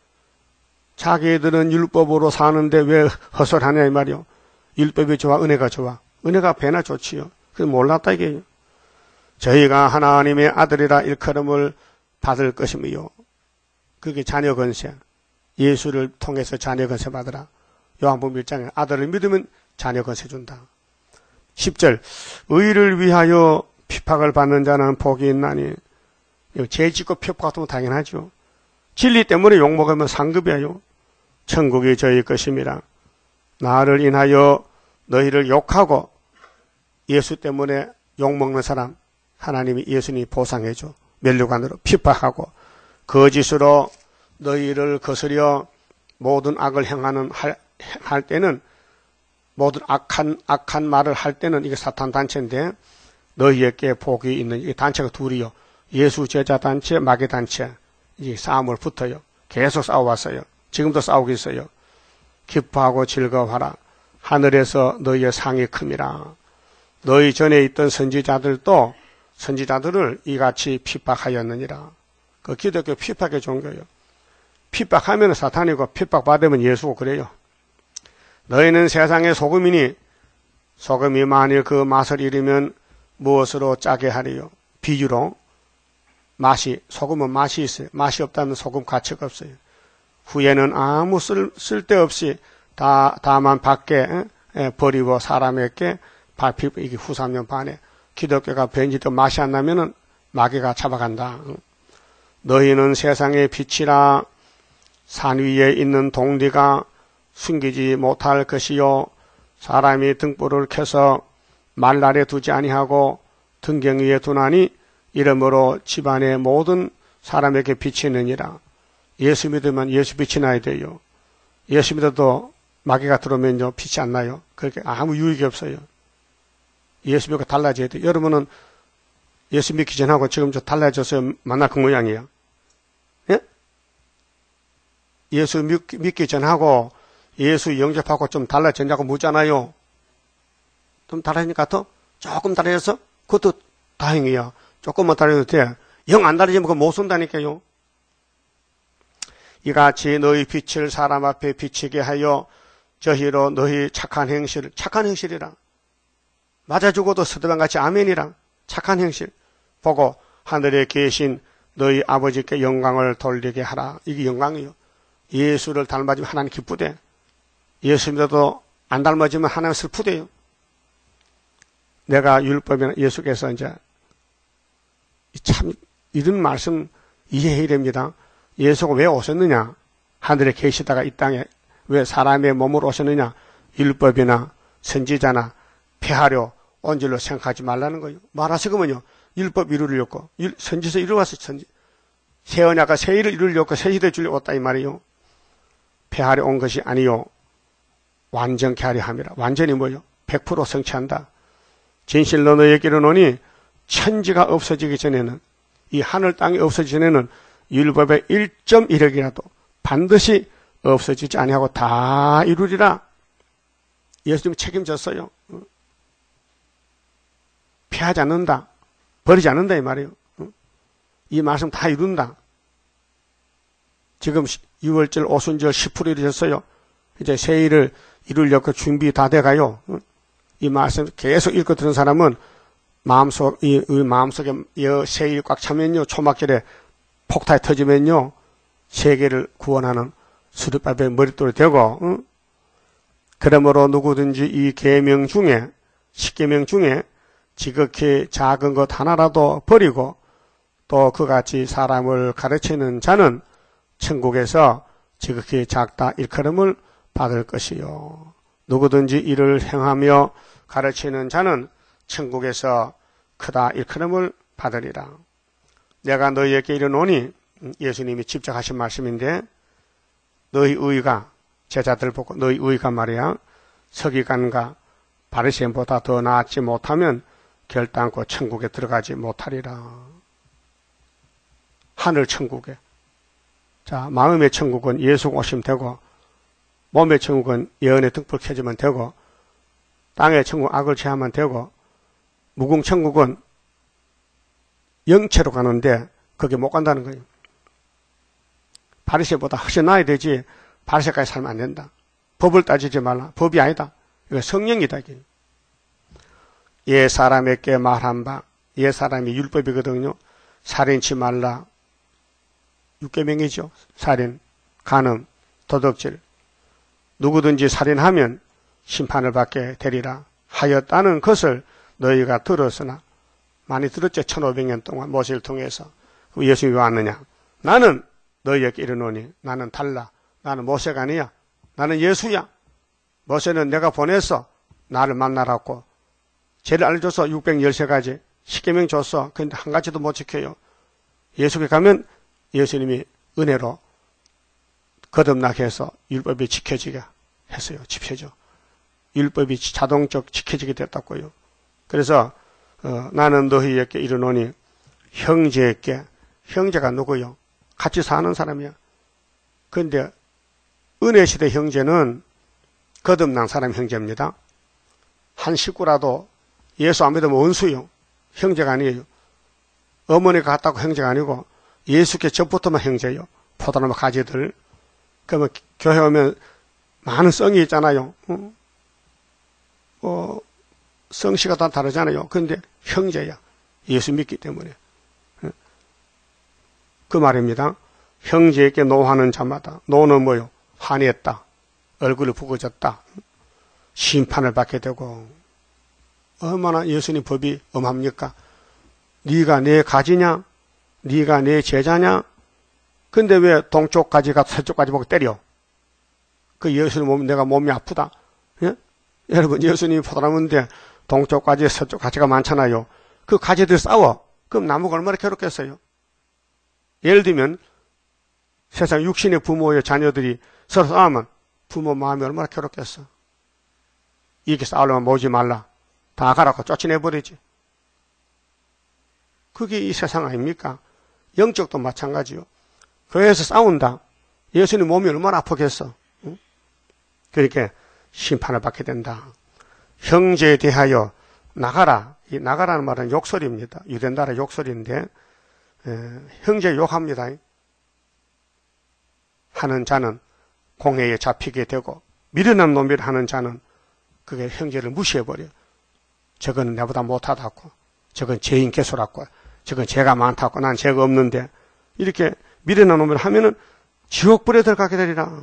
자기들은 율법으로 사는데 왜 헛소리하냐 이 말이요. 율법이 좋아 은혜가 좋아. 은혜가 배나 좋지요. 그래서 몰랐다 이게요. 저희가 하나님의 아들이라 일컬음을 받을 것이며 그게 자녀 건세. 예수를 통해서 자녀 건세 받으라. 요한복음 1장에 아들을 믿으면 자녀 건세 준다. 10절 의를 위하여 핍박을 받는 자는 복이 있나니. 죄 짓고 핍박 같으면 당연하죠. 진리 때문에 욕먹으면 상급이에요. 천국이 저희 것임이라. 나를 인하여 너희를 욕하고 예수 때문에 욕먹는 사람 하나님이 예수님이 보상해줘. 면류관으로 핍박하고 거짓으로 너희를 거스려 모든 악을 행하는 할 때는 모든 악한 말을 할 때는 이게 사탄 단체인데 너희에게 복이 있는 이 단체가 둘이요. 예수 제자 단체, 마귀 단체. 이 싸움을 붙어요. 계속 싸워왔어요. 지금도 싸우고 있어요. 기뻐하고 즐거워하라. 하늘에서 너희의 상이 큼이라. 너희 전에 있던 선지자들을 이같이 핍박하였느니라. 그 기독교 핍박의 종교예요. 핍박하면 사탄이고 핍박받으면 예수고 그래요. 너희는 세상의 소금이니 소금이 만일 그 맛을 잃으면 무엇으로 짜게 하리요? 비유로 소금은 맛이 있어요. 맛이 없다면 소금 가치가 없어요. 후에는 아무 쓸데없이 다만 밖에 버리고 사람에게 밟히고 이게 후 3년 반에 기독교가 변질도 맛이 안 나면은 마귀가 잡아간다. 너희는 세상의 빛이라. 산 위에 있는 동리가 숨기지 못할 것이요 사람이 등불을 켜서 말날에 두지 아니하고 등경 위에 두나니 이러므로 집안의 모든 사람에게 비치느니라. 예수 믿으면 예수 빛이 나야 돼요. 예수 믿어도 마귀가 들어오면요 빛이 안 나요. 그렇게 아무 유익이 없어요. 예수 믿고 달라져야 돼요. 여러분은 예수 믿기 전하고 지금 좀 달라져서 만날 그 모양이에요. 예? 예수 믿기 전하고 예수 영접하고 좀 달라졌냐고 묻잖아요. 좀 달라지니까 더 조금 달라져서 그것도 다행이야. 조금만 달라져도 돼. 영 안 달라지면 그거 못 쓴다니까요. 이같이 너희 빛을 사람 앞에 비치게 하여 저희로 너희 착한 행실이라. 맞아 죽어도 서들방같이 아멘이라. 착한 행실 보고 하늘에 계신 너희 아버지께 영광을 돌리게 하라. 이게 영광이요. 예수를 닮아지면 하나님 기쁘대. 예수 믿어도 안 닮아지면 하나님 슬프대요. 내가 율법이나 예수께서 이제 참 이런 말씀 이해해야 됩니다. 예수가 왜 오셨느냐? 하늘에 계시다가 이 땅에 왜 사람의 몸으로 오셨느냐? 율법이나 선지자나 폐하려 온 줄로 생각하지 말라는 거예요. 말하시면요. 율법 이루려고 선지서 이루어서 새 언약과 새 일을 이루려고 새 시대 주려고 왔다 이 말이요. 폐하려 온 것이 아니요. 완전케 하려 함이라. 완전히 뭐요? 100% 성취한다. 진실로 너희에게 이르노니 천지가 없어지기 전에는 이 하늘 땅이 없어지기 전에는 율법의 1.1억이라도 반드시 없어지지 아니하고 다 이루리라. 예수님 책임졌어요. 피하지 않는다. 버리지 않는다 이 말이에요. 이 말씀 다 이룬다. 지금 6월절 오순절 10% 이루셨어요. 이제 새해를 이루려고 준비 다 돼가요. 이 말씀 계속 읽고 들은 사람은 마음속에 새일 꽉 차면요. 초막절에 폭탄이 터지면요. 세계를 구원하는 수리밥의 머릿돌이 되고 그러므로 누구든지 이 계명 중에 10계명 중에 지극히 작은 것 하나라도 버리고 또 그같이 사람을 가르치는 자는 천국에서 지극히 작다 일컬음을 받을 것이요. 누구든지 이를 행하며 가르치는 자는 천국에서 크다 일컬음을 받으리라. 내가 너희에게 이르노니 예수님이 직접 하신 말씀인데 너희 의가 제자들 보고 너희 의가 말이야 서기관과 바리새인보다 더 나았지 못하면 결단코 천국에 들어가지 못하리라. 하늘 천국에. 자, 마음의 천국은 예수가 오시면 되고 몸의 천국은 예언의 등불 켜지면 되고 땅의 천국 악을 제하면 되고 무궁 천국은 영체로 가는데 거기 못 간다는 거예요. 바리새보다 훨씬 나아야 되지 바리새까지 살면 안 된다. 법을 따지지 말라. 법이 아니다. 이거 성령이다. 이게. 옛 사람에게 말한 바, 옛 사람이 율법이거든요. 살인치 말라. 6계명이죠. 살인, 간음, 도둑질. 누구든지 살인하면 심판을 받게 되리라 하였다는 것을 너희가 들었으나 많이 들었죠. 1500년 동안 모세를 통해서. 예수님이 왜 왔느냐? 나는 너희에게 이르노니 나는 달라. 나는 모세가 아니야. 나는 예수야. 모세는 내가 보내서 나를 만나라고 죄를 알려줘서 613가지 10계명 줬어. 근데 한 가지도 못 지켜요. 예수께 가면 예수님이 은혜로 거듭나게 해서 율법이 지켜지게 했어요. 지켜져. 율법이 자동적 지켜지게 됐다고요. 그래서 나는 너희에게 이르노니 형제에게 형제가 누구요? 같이 사는 사람이야. 그런데 은혜시대 형제는 거듭난 사람 형제입니다. 한 식구라도 예수 안 믿으면 원수요. 형제가 아니에요. 어머니가 같다고 형제가 아니고 예수께 전부터만 형제요. 포도나무 가지들. 그러면 교회 오면 많은 성이 있잖아요. 성씨가 다 다르잖아요. 그런데 형제야. 예수 믿기 때문에. 그 말입니다. 형제에게 노하는 자마다. 노는 뭐요? 한해했다. 얼굴이 붉어졌다. 심판을 받게 되고. 얼마나 예수님 법이 엄합니까? 네가 내 가지냐? 네가 내 제자냐? 근데 왜 동쪽 가지가 서쪽 가지 보고 때려? 그 예수님 몸 내가 몸이 아프다. 예? 여러분 예수님이 포도나무인데 동쪽 가지 서쪽 가지가 많잖아요. 그 가지들 싸워. 그럼 나무가 얼마나 괴롭겠어요? 예를 들면 세상 육신의 부모의 자녀들이 서로 싸우면 부모 마음이 얼마나 괴롭겠어. 이렇게 싸우려면 모지 말라. 다 가라고 쫓아내버리지. 그게 이 세상 아닙니까? 영적도 마찬가지요. 교회에서 싸운다. 예수님 몸이 얼마나 아프겠어. 응? 그렇게 심판을 받게 된다. 형제에 대하여 나가라. 이 나가라는 말은 욕설입니다. 유대 나라 욕설인데 형제 욕합니다. 하는 자는 공회에 잡히게 되고 미련한 놈이라 하는 자는 그게 형제를 무시해버려. 저거는 내보다 못하다고, 저건 죄인 개소라고, 저건 죄가 많다고, 난 죄가 없는데, 이렇게 미련한 놈을 하면은 지옥불에 들어가게 되리라.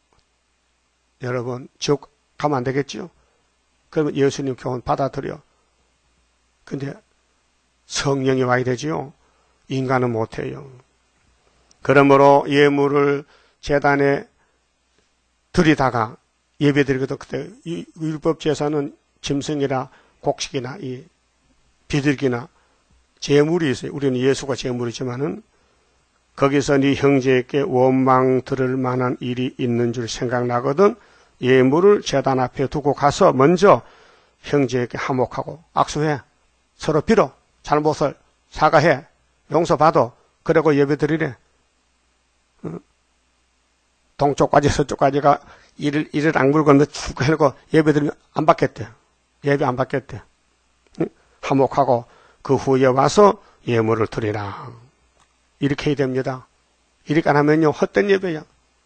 여러분, 지옥 가면 안 되겠죠? 그러면 예수님 교훈 받아들여. 근데 성령이 와야 되지요. 인간은 못해요. 그러므로 예물을 제단에 드리다가 예배드리고도 그때 율법 제사는 짐승이나 곡식이나 이 비둘기나 제물이 있어요. 우리는 예수가 제물이지만은 거기서 네 형제에게 원망 들을 만한 일이 있는 줄 생각나거든 예물을 제단 앞에 두고 가서 먼저 형제에게 화목하고 악수해. 서로 빌어. 잘못을 사과해. 용서받아. 그리고 예배드리래. 동쪽까지 서쪽까지가 이를 악물고 쭉 해놓고 예배드리면 안 받겠대. 예배 안 받겠대. 화목하고 그 후에 와서 예물을 드리라. 이렇게 해야 됩니다. 이렇게 안 하면요 헛된 예배야.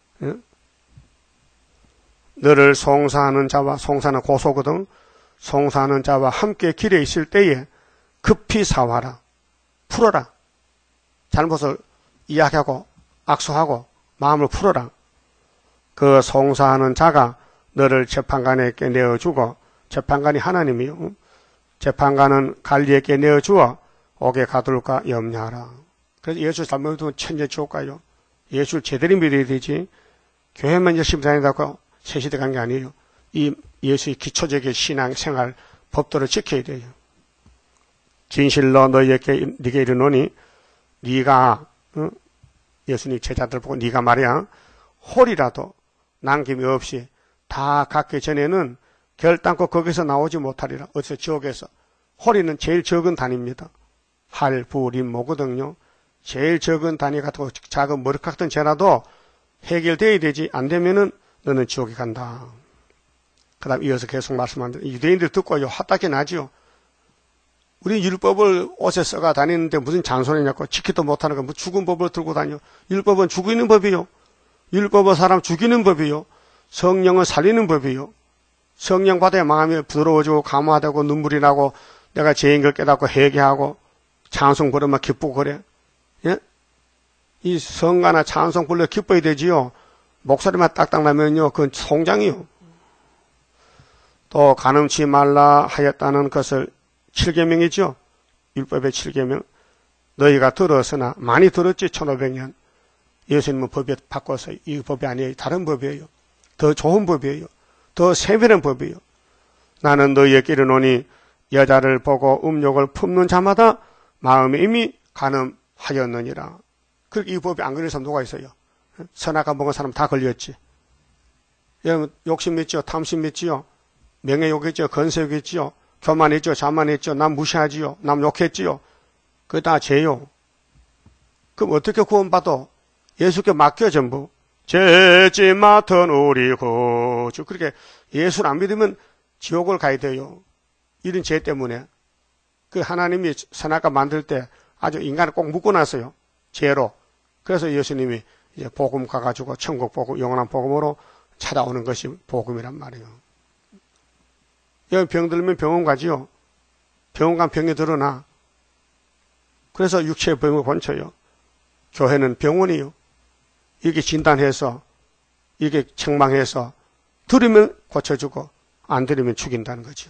너를 송사하는 자와, 송사는 고소거든. 송사하는 자와 함께 길에 있을 때에 급히 사와라. 풀어라. 잘못을 이야기하고 악수하고 마음을 풀어라. 그 송사하는 자가 너를 재판관에게 내어주고, 재판관이 하나님이요. 재판관은 관리에게 내어주어 옥에 가둘까 염려하라. 그래서 예수 잘못하면 천재 지옥 가요. 예수를 제대로 믿어야 되지. 교회만 열심히 다닌다고 새시대 간 게 아니에요. 이 예수의 기초적인 신앙생활 법도를 지켜야 돼요. 진실로 너희에게 네게 이르노니 네가 예수님 제자들 보고 네가 말이야 홀이라도 남김이 없이 다 갖기 전에는 결단코 거기서 나오지 못하리라. 어디서 지옥에서. 홀이는 제일 적은 단위입니다. 할, 부, 림, 모거든요. 제일 적은 단위 같고 작은 머리 깎던 죄라도 해결돼야 되지. 안 되면은 너는 지옥에 간다. 그 다음 이어서 계속 말씀합니다. 유대인들 듣고요 화딱이 나지요. 우리 율법을 옷에 써가 다니는데 무슨 잔소리냐고 지키도 못하는 거 뭐 죽은 법을 들고 다녀. 율법은 죽이는 법이요. 율법은 사람 죽이는 법이요. 성령은 살리는 법이요. 성령 받아야 마음이 부드러워지고 감화되고 눈물이 나고 내가 죄인 걸 깨닫고 회개하고 찬송 부르면 기쁘고 그래. 예? 이 성가나 찬송 불러 기뻐야 되지요. 목소리만 딱딱 나면요 그건 송장이요. 또 간음치 말라 하였다는 것을 7계명이죠. 율법의 7계명. 너희가 들었으나 많이 들었지 1500년. 예수님은 법에 바꿔서 이 법이 아니에요. 다른 법이에요. 더 좋은 법이에요. 더 세밀한 법이에요. 나는 너희에게 이르노니 여자를 보고 음욕을 품는 자마다 마음에 이미 간음하였느니라. 그렇게 이 법이 안 걸린 사람 누가 있어요? 선악과 먹은 사람 다 걸렸지. 여러분 욕심 있죠? 탐심 있지요? 명예욕 있죠? 건세욕 있지요? 교만했죠? 자만했죠? 남 무시하지요? 남 욕했지요? 그거 다 죄요. 그럼 어떻게 구원받아? 예수께 맡겨 전부. 죄지 맡은 우리 구주. 그렇게 예수를 안 믿으면 지옥을 가야 돼요. 이런 죄 때문에. 그 하나님이 선악과 만들 때 아주 인간을 꼭 묶어놨어요. 죄로. 그래서 예수님이 이제 복음 가가지고 천국 복음, 영원한 복음으로 찾아오는 것이 복음이란 말이에요. 여기 병 들면 병원 가지요. 병원 가면 병이 드러나. 그래서 육체의 병을 본쳐요. 교회는 병원이요. 이게 진단해서, 이게 책망해서, 들으면 고쳐주고, 안 들으면 죽인다는 거죠.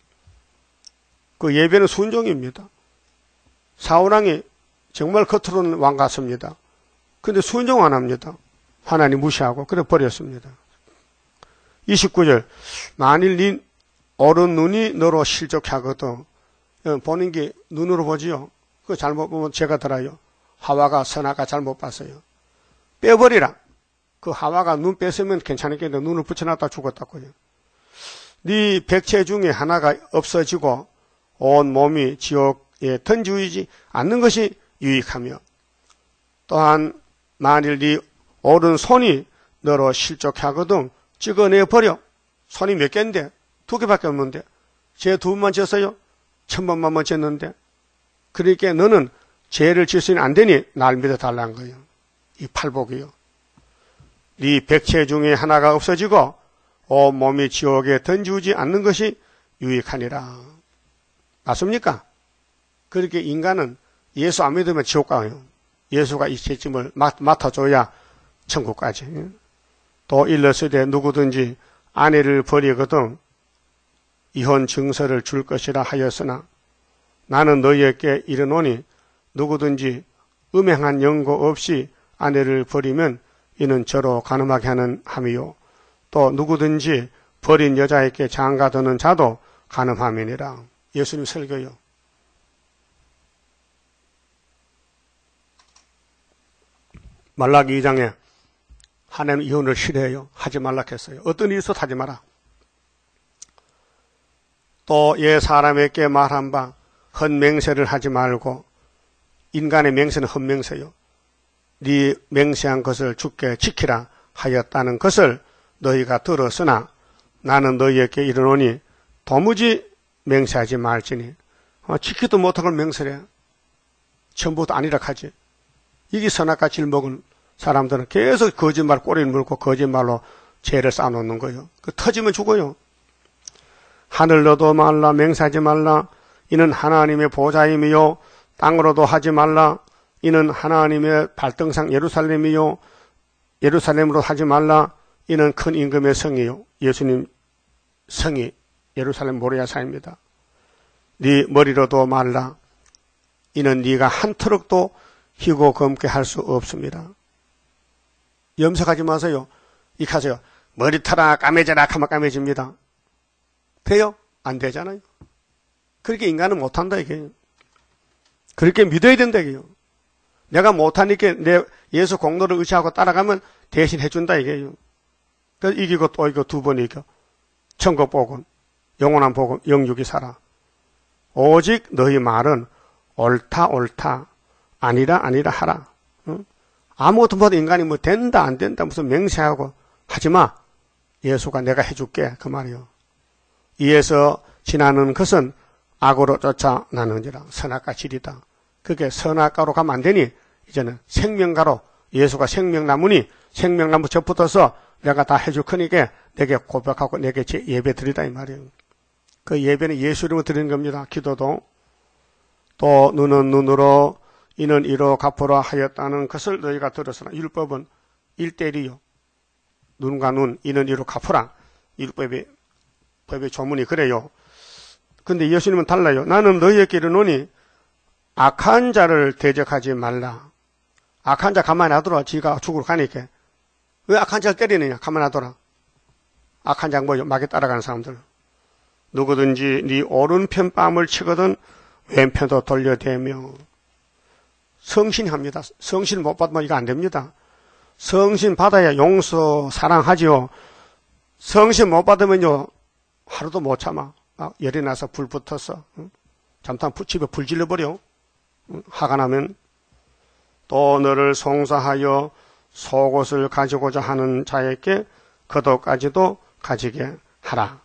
그 예배는 순종입니다. 사울왕이 정말 겉으로는 왕 같습니다. 근데 순종 안 합니다. 하나님 무시하고, 그래 버렸습니다. 29절. 만일 네 오른 눈이 너로 실족하거든. 보는 게 눈으로 보지요. 그거 잘못 보면 죄가 들어요. 하와가 선악과 잘못 봤어요. 빼버리라. 그 하와가 눈 뺐으면 괜찮았겠는데 눈을 붙여놨다 죽었다고요. 네 백체 중에 하나가 없어지고 온 몸이 지옥에 던지지 않는 것이 유익하며 또한 만일 네 오른손이 너로 실족하거든 찍어내 버려. 손이 몇 개인데? 2개밖에 없는데. 죄 2번만 졌어요? 1000번만 졌는데. 그러니까 너는 죄를 질 수는 안 되니 날 믿어달라는 거예요. 이 팔복이요. 네 백체 중에 하나가 없어지고 온몸이 지옥에 던지우지 않는 것이 유익하니라. 맞습니까? 그렇게 인간은 예수 안 믿으면 지옥 가요. 예수가 이 죄짐을 맡아줘야 천국까지. 또 일러스되 누구든지 아내를 버리거든 이혼 증서를 줄 것이라 하였으나 나는 너희에게 이르노니 누구든지 음행한 연고 없이 아내를 버리면 이는 저로 간음하게 하는 함이요 또 누구든지 버린 여자에게 장가드는 자도 간음함이니라. 예수님 설교요. 말라기 2장에 하나님 이혼을 싫어해요. 하지 말라 했어요. 어떤 일도 하지 마라. 또 옛 사람에게 말한 바 헛맹세를 하지 말고 인간의 맹세는 헛맹세요. 네 맹세한 것을 주께 지키라 하였다는 것을 너희가 들었으나 나는 너희에게 이르노니 도무지 맹세하지 말지니 지키도 못한 걸 맹세해. 전부도 아니라 하지. 이게 선악과 질먹은 사람들은 계속 거짓말 꼬리를 물고 거짓말로 죄를 쌓아놓는 거예요. 그 터지면 죽어요. 하늘로도 말라 맹세하지 말라 이는 하나님의 보좌임이요 땅으로도 하지 말라 이는 하나님의 발등상 예루살렘이요 예루살렘으로 하지 말라 이는 큰 임금의 성이요. 예수님 성이 예루살렘 모리아사입니다. 네 머리로도 말라 이는 네가 한 트럭도 희고 검게 할 수 없습니다. 염색하지 마세요. 이렇게 하세요. 머리털아 까매져라 하면 까매집니다. 돼요? 안 되잖아요. 그렇게 인간은 못한다 이게. 그렇게 믿어야 된다 이게요. 내가 못하니까 내 예수 공로를 의지하고 따라가면 대신 해준다 이게요. 그래서 이기고 또 이기고 2번 이겨. 천국 복음, 영원한 복음, 영육이 살아. 오직 너희 말은 옳다 옳다 아니라 아니라 하라. 응? 아무것도 못해도 인간이 뭐 된다 안 된다 무슨 맹세하고 하지마. 예수가 내가 해줄게 그 말이요. 이에서 지나는 것은 악으로 쫓아나는지라. 선악과 질이다. 그게 선악과로 가면 안 되니 이제는 생명가로 예수가 생명나무니 생명나무 접붙어서 내가 다 해줄 거니까 내게 고백하고 내게 제 예배 드리다 이 말이에요. 그 예배는 예수 이름으로 드리는 겁니다. 기도도. 또 눈은 눈으로 이는 이로 갚으라 하였다는 것을 너희가 들었으나 율법은 1:1이요. 눈과 눈 이는 이로 갚으라. 율법의 조문이 그래요. 근데 예수님은 달라요. 나는 너희에게 이르노니 악한 자를 대적하지 말라. 악한 자 가만히 놔둬라. 지가 죽으러 가니까. 왜 악한 자를 때리느냐. 가만히 놔둬라. 악한 자가 뭐요? 막에 따라가는 사람들. 누구든지 네 오른편 뺨을 치거든 왼편도 돌려대며. 성신합니다. 성신 못 받으면 이거 안 됩니다. 성신 받아야 용서 사랑하지요. 성신 못 받으면요 하루도 못 참아. 열이 나서 불 붙어서 잠깐 집에 불 질러버려. 화가 나면. 또 너를 송사하여 속옷을 가지고자 하는 자에게 겉옷까지도 가지게 하라.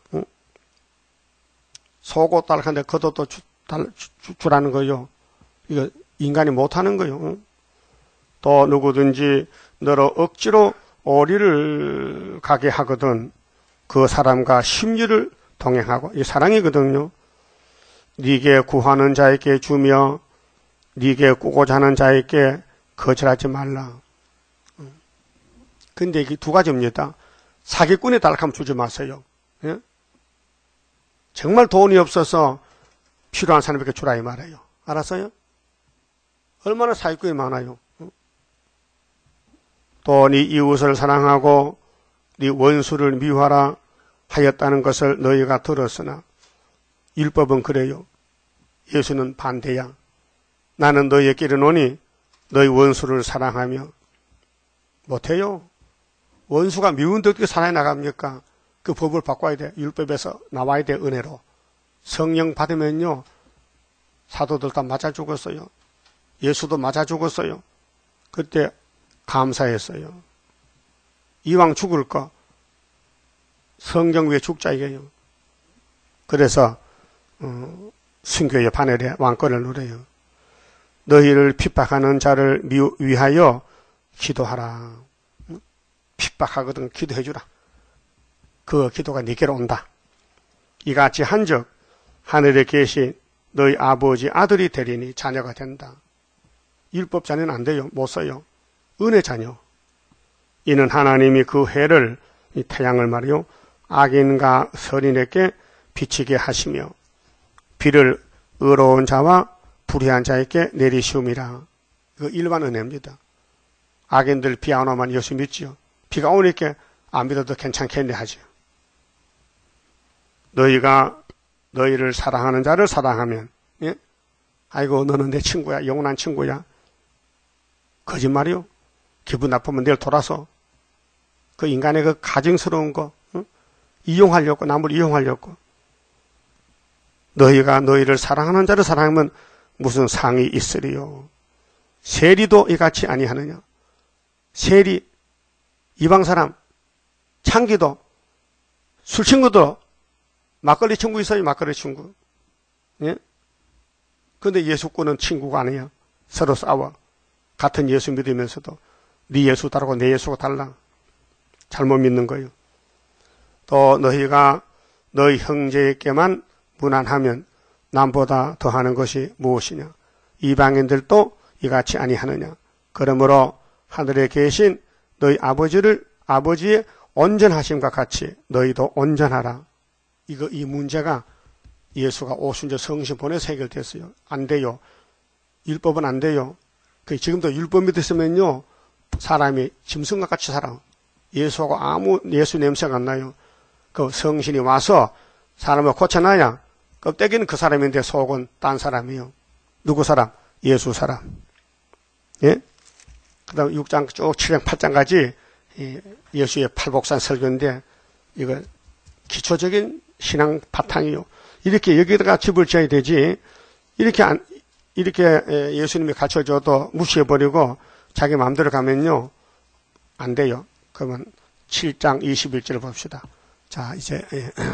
속옷 달라는데 겉옷도 주라는 거요. 이거 인간이 못하는 거요. 또 누구든지 너로 억지로 오리를 가게 하거든 그 사람과 심리를 동행하고 이 사랑이거든요. 네게 구하는 자에게 주며 네게 꾸고자 하는 자에게 거절하지 말라. 근데 이게 2가지입니다. 사기꾼이 달라하면 주지 마세요. 예? 정말 돈이 없어서 필요한 사람에게 주라 이 말이에요. 알았어요? 얼마나 사기꾼이 많아요. 또 네 이웃을 사랑하고 네 원수를 미워하라 하였다는 것을 너희가 들었으나 율법은 그래요. 예수는 반대야. 나는 너희에게 이르노니 너희 원수를 사랑하며. 못해요. 원수가 미운데 어떻게 사랑해 나갑니까? 그 법을 바꿔야 돼. 율법에서 나와야 돼. 은혜로. 성령 받으면요 사도들 다 맞아 죽었어요. 예수도 맞아 죽었어요. 그때 감사했어요. 이왕 죽을 거 성경 위에 죽자 이게요. 그래서 순교의 바늘에 왕권을 누려요. 너희를 핍박하는 자를 위하여 기도하라. 핍박하거든 기도해주라. 그 기도가 네게로 온다. 이같이 한즉 하늘에 계신 너희 아버지 아들이 되리니 자녀가 된다. 율법 자녀는 안 돼요. 못 써요. 은혜 자녀. 이는 하나님이 그 해를, 이 태양을 말이요, 악인과 선인에게 비치게 하시며 비를 의로운 자와 불의한 자에게 내리시움이라. 이거 일반 은혜입니다. 악인들 비 안 오면 예수 믿지요. 비가 오니까 안 믿어도 괜찮겠네 하죠. 너희가 너희를 사랑하는 자를 사랑하면, 예? 아이고 너는 내 친구야, 영원한 친구야. 거짓말이요. 기분 나쁘면 내일 돌아서 그 인간의 그 가증스러운 거, 응? 이용하려고, 남을 이용하려고. 너희가 너희를 사랑하는 자를 사랑하면 무슨 상이 있으리요. 세리도 이같이 아니하느냐. 세리, 이방 사람, 창기도, 술 친구도, 막걸리 친구 있어요. 막걸리 친구. 예? 근데 예수꾼은 친구가 아니야. 서로 싸워. 같은 예수 믿으면서도 네 예수 다르고 내 예수가 달라. 잘못 믿는 거예요. 또 너희가 너희 형제에게만 무난하면 남보다 더하는 것이 무엇이냐. 이방인들도 이같이 아니하느냐. 그러므로 하늘에 계신 너희 아버지의 온전하심과 같이 너희도 온전하라. 이 문제가 예수가 오순절 성신 보내서 해결됐어요. 안 돼요. 율법은 안 돼요. 지금도 율법 믿었으면요, 사람이 짐승과 같이 살아. 예수하고 아무 예수 냄새가 안 나요. 그 성신이 와서 사람을 고쳐놔야 껍데기는 그 사람인데 속은 딴 사람이요. 누구 사람? 예수 사람. 예? 그 다음 6장 쭉 7장 8장까지 예수의 팔복산 설교인데 이거 기초적인 신앙 바탕이요. 이렇게 여기다가 집을 지어야 되지. 이렇게 예수님이 가르쳐줘도 무시해버리고 자기 마음대로 가면요, 안 돼요. 그러면 7장 21절을 봅시다. 자, 이제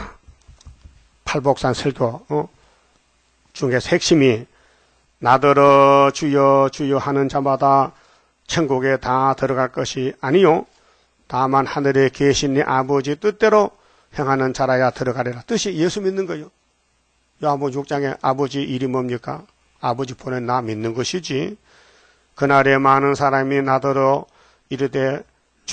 팔복산 설교 중에서 핵심이 나더러 주여 주여 하는 자마다 천국에 다 들어갈 것이 아니요 다만 하늘에 계신 네 아버지 뜻대로 행하는 자라야 들어가리라. 뜻이 예수 믿는 거예요. 요한복음 6장에 아버지 일이 뭡니까? 아버지 보낸 나 믿는 것이지. 그날에 많은 사람이 나더러 이르되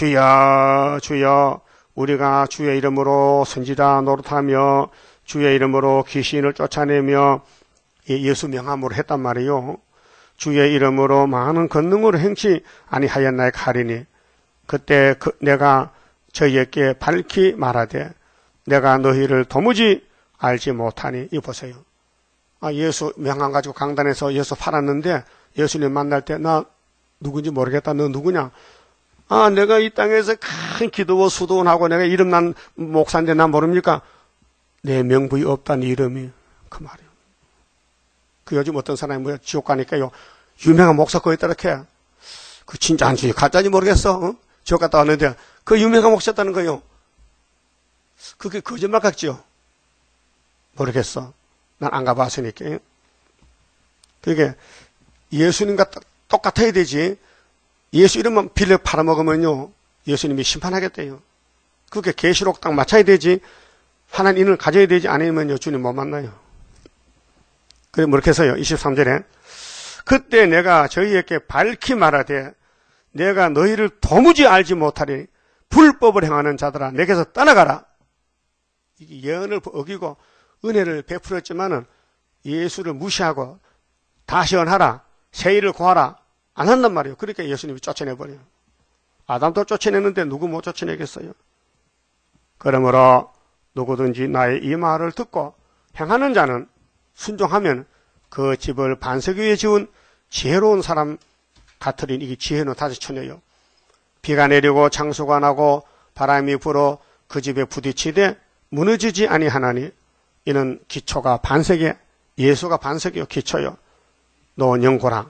주여 주여 우리가 주의 이름으로 선지자 노릇하며 주의 이름으로 귀신을 쫓아내며 예수 명함으로 했단 말이요. 주의 이름으로 많은 권능으로 행치 아니하였나이까 하리니 그때 내가 저희에게 밝히 말하되 내가 너희를 도무지 알지 못하니. 이거 보세요. 예수 명함 가지고 강단에서 예수 팔았는데 예수님 만날 때 나 누군지 모르겠다. 너 누구냐? 내가 이 땅에서 큰 기도원 수도원하고 내가 이름 난 목사인데 난 모릅니까? 내 명부에 없다는 이름이. 그 말이에요. 요즘 어떤 사람이 뭐야 지옥 가니까요 유명한 목사 거기 있다 이렇게 그 진짜인지 가짜인지 모르겠어. 지옥 갔다 왔는데 그 유명한 목사였다는 거예요. 그게 거짓말 같지요? 모르겠어. 난 안 가봤으니까. 그게 예수님과 똑같아야 되지. 예수 이름만 빌려 팔아먹으면요 예수님이 심판하겠대요. 그게 계시록 딱 맞춰야 되지. 하나님 인을 가져야 되지. 아니면요 주님 못 만나요. 그래 뭐렇게 해서요 23절에 그때 내가 저희에게 밝히 말하되 내가 너희를 도무지 알지 못하리. 불법을 행하는 자들아 내게서 떠나가라. 이게 예언을 어기고 은혜를 베풀었지만은 예수를 무시하고 다시언하라, 세일을 구하라 안 한단 말이에요. 그러니까 예수님이 쫓아내버려요. 아담도 쫓아내는데 누구 못 쫓아내겠어요? 그러므로 누구든지 나의 이 말을 듣고 행하는 자는 순종하면 그 집을 반석 위에 지은 지혜로운 사람 같으리니. 이게 지혜는 다시 쳐내요. 비가 내리고 창수가 나고 바람이 불어 그 집에 부딪히되 무너지지 아니하나니 이는 기초가 반석에 예수가 반석이요 기초요. 놓은 영고랑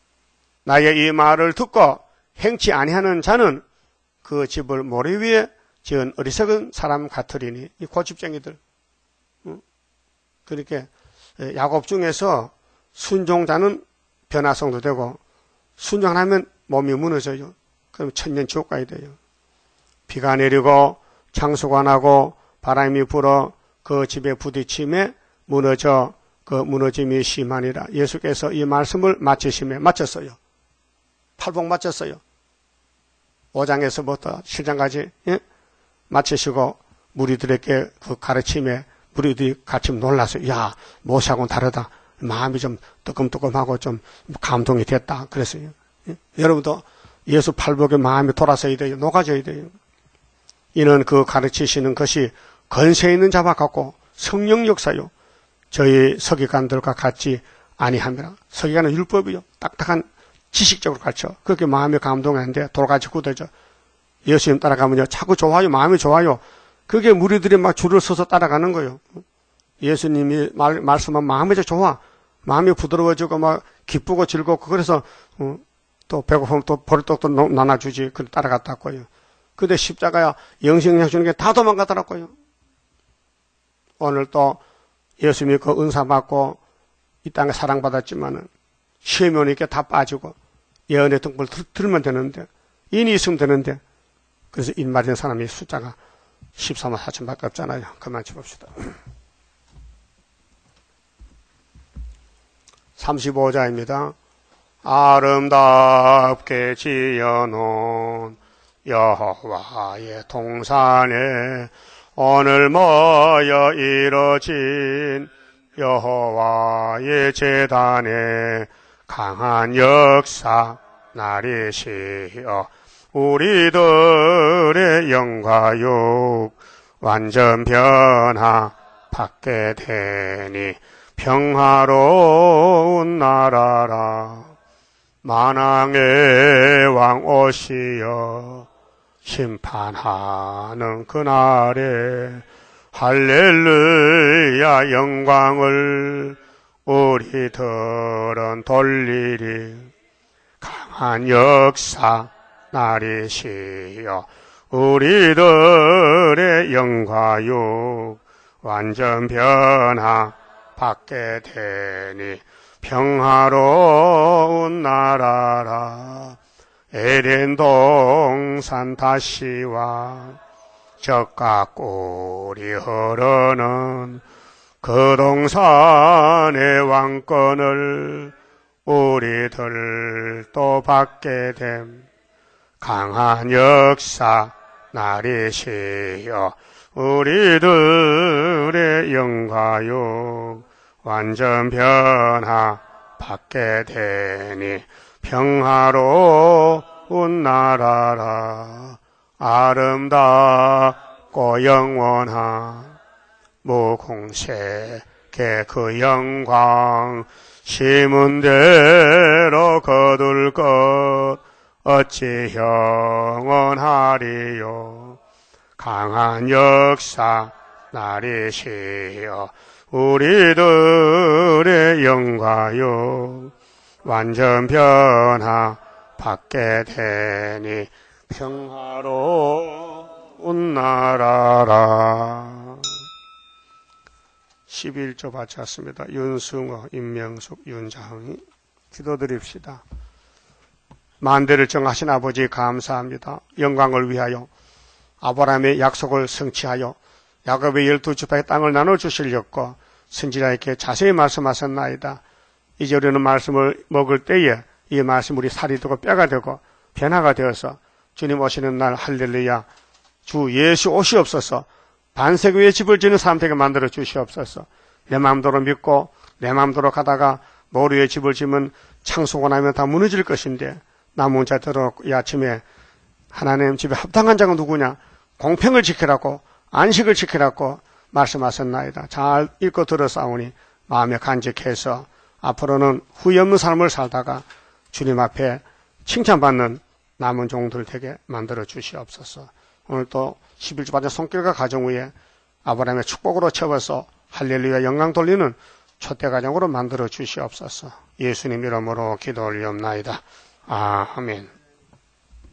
나의 이 말을 듣고 행치 아니하는 자는 그 집을 모래 위에 지은 어리석은 사람 같으리니, 이 고집쟁이들. 그렇게 야곱 중에서 순종자는 변화성도 되고 순종하면 몸이 무너져요. 그럼 천년 지옥 가야 돼요. 비가 내리고 창수가 나고 바람이 불어 그 집에 부딪힘에 무너져 그 무너짐이 심하니라. 예수께서 이 말씀을 마쳤어요. 팔복 마쳤어요. 5장에서부터 7장까지 마치시고 무리들에게 그 가르침에 무리들이 같이 놀라서 야, 모세하고는 다르다. 마음이 좀 뜨끔뜨끔하고 좀 감동이 됐다. 그랬어요. 여러분도 예수 팔복에 마음이 돌아서야 돼요. 녹아져야 돼요. 이는 그 가르치시는 것이 건세 있는 자와 같고 성령 역사요. 저희 서기관들과 같지 아니함이라. 서기관은 율법이요. 딱딱한 지식적으로 가르쳐. 그렇게 마음이 감동하는데 돌같이 굳어져. 예수님 따라가면요. 자꾸 좋아요. 마음이 좋아요. 그게 무리들이 막 줄을 서서 따라가는 거예요. 예수님이 말씀하면 마음이 좋아. 마음이 부드러워지고 막 기쁘고 즐겁고 그래서 또 배고프면 또 보리떡도 나눠주지. 그래 따라갔다고요. 근데 십자가야 영생력 주는 게 다 도망가더라고요. 오늘 또 예수님이 그 은사 받고 이 땅에 사랑받았지만은 시험이 오니까 다 빠지고 예언의 등불 들면 되는데 인이 있으면 되는데 그래서 인말인 사람이 숫자가 14만 4천밖에 없잖아요. 그만 쳐봅시다. 35자입니다. 아름답게 지어놓은 여호와의 동산에 오늘 모여 이뤄진 여호와의 제단에 강한 역사 나리시어 우리들의 영과 육 완전 변화 받게 되니 평화로운 나라라. 만왕의 왕 오시어 심판하는 그날에 할렐루야 영광을 우리들은 돌리리. 강한 역사 나리시여 우리들의 영과 육 완전 변화 받게 되니 평화로운 나라라. 에덴 동산 다시와 젖과 꿀이 흐르는 그 동산의 왕권을 우리들도 받게 됨. 강한 역사 나리시여 우리들의 영과 육 완전 변화 받게 되니 평화로운 나라라. 아름답고 영원한 무공색의 그 영광 심은 대로 거둘 것 어찌 영원하리요. 강한 역사 나리시여 우리들의 영과 육 완전 변화 받게 되니 평화로운 나라라. 11조 바쳤습니다. 윤승호, 임명숙, 윤자흥이 기도드립시다. 만대를 정하신 아버지 감사합니다. 영광을 위하여 아브라함의 약속을 성취하여 야곱의 12지파의 땅을 나눠주시려고 선지자에게 자세히 말씀하셨나이다. 이제 우리는 말씀을 먹을 때에 이 말씀 우리 살이 되고 뼈가 되고 변화가 되어서 주님 오시는 날 할렐루야 주 예수 오시옵소서. 반석 위에 집을 짓는 사람들에게 만들어 주시옵소서. 내 마음대로 믿고 내 마음대로 가다가 모래 위에 집을 지으면 창수가 나면 다 무너질 것인데 남은 자들은 이 아침에 하나님 집에 합당한 자가 누구냐? 공평을 지키라고 안식을 지키라고 말씀하셨나이다. 잘 읽고 들었사오니 마음에 간직해서 앞으로는 후회 없는 삶을 살다가 주님 앞에 칭찬받는 남은 종들 되게 만들어 주시옵소서. 오늘 또 11주 받은 손길과 가정 위에 아브라함의 축복으로 채워서 할렐루야 영광 돌리는 초대 가정으로 만들어 주시옵소서. 예수님 이름으로 기도 올리옵나이다. 아멘.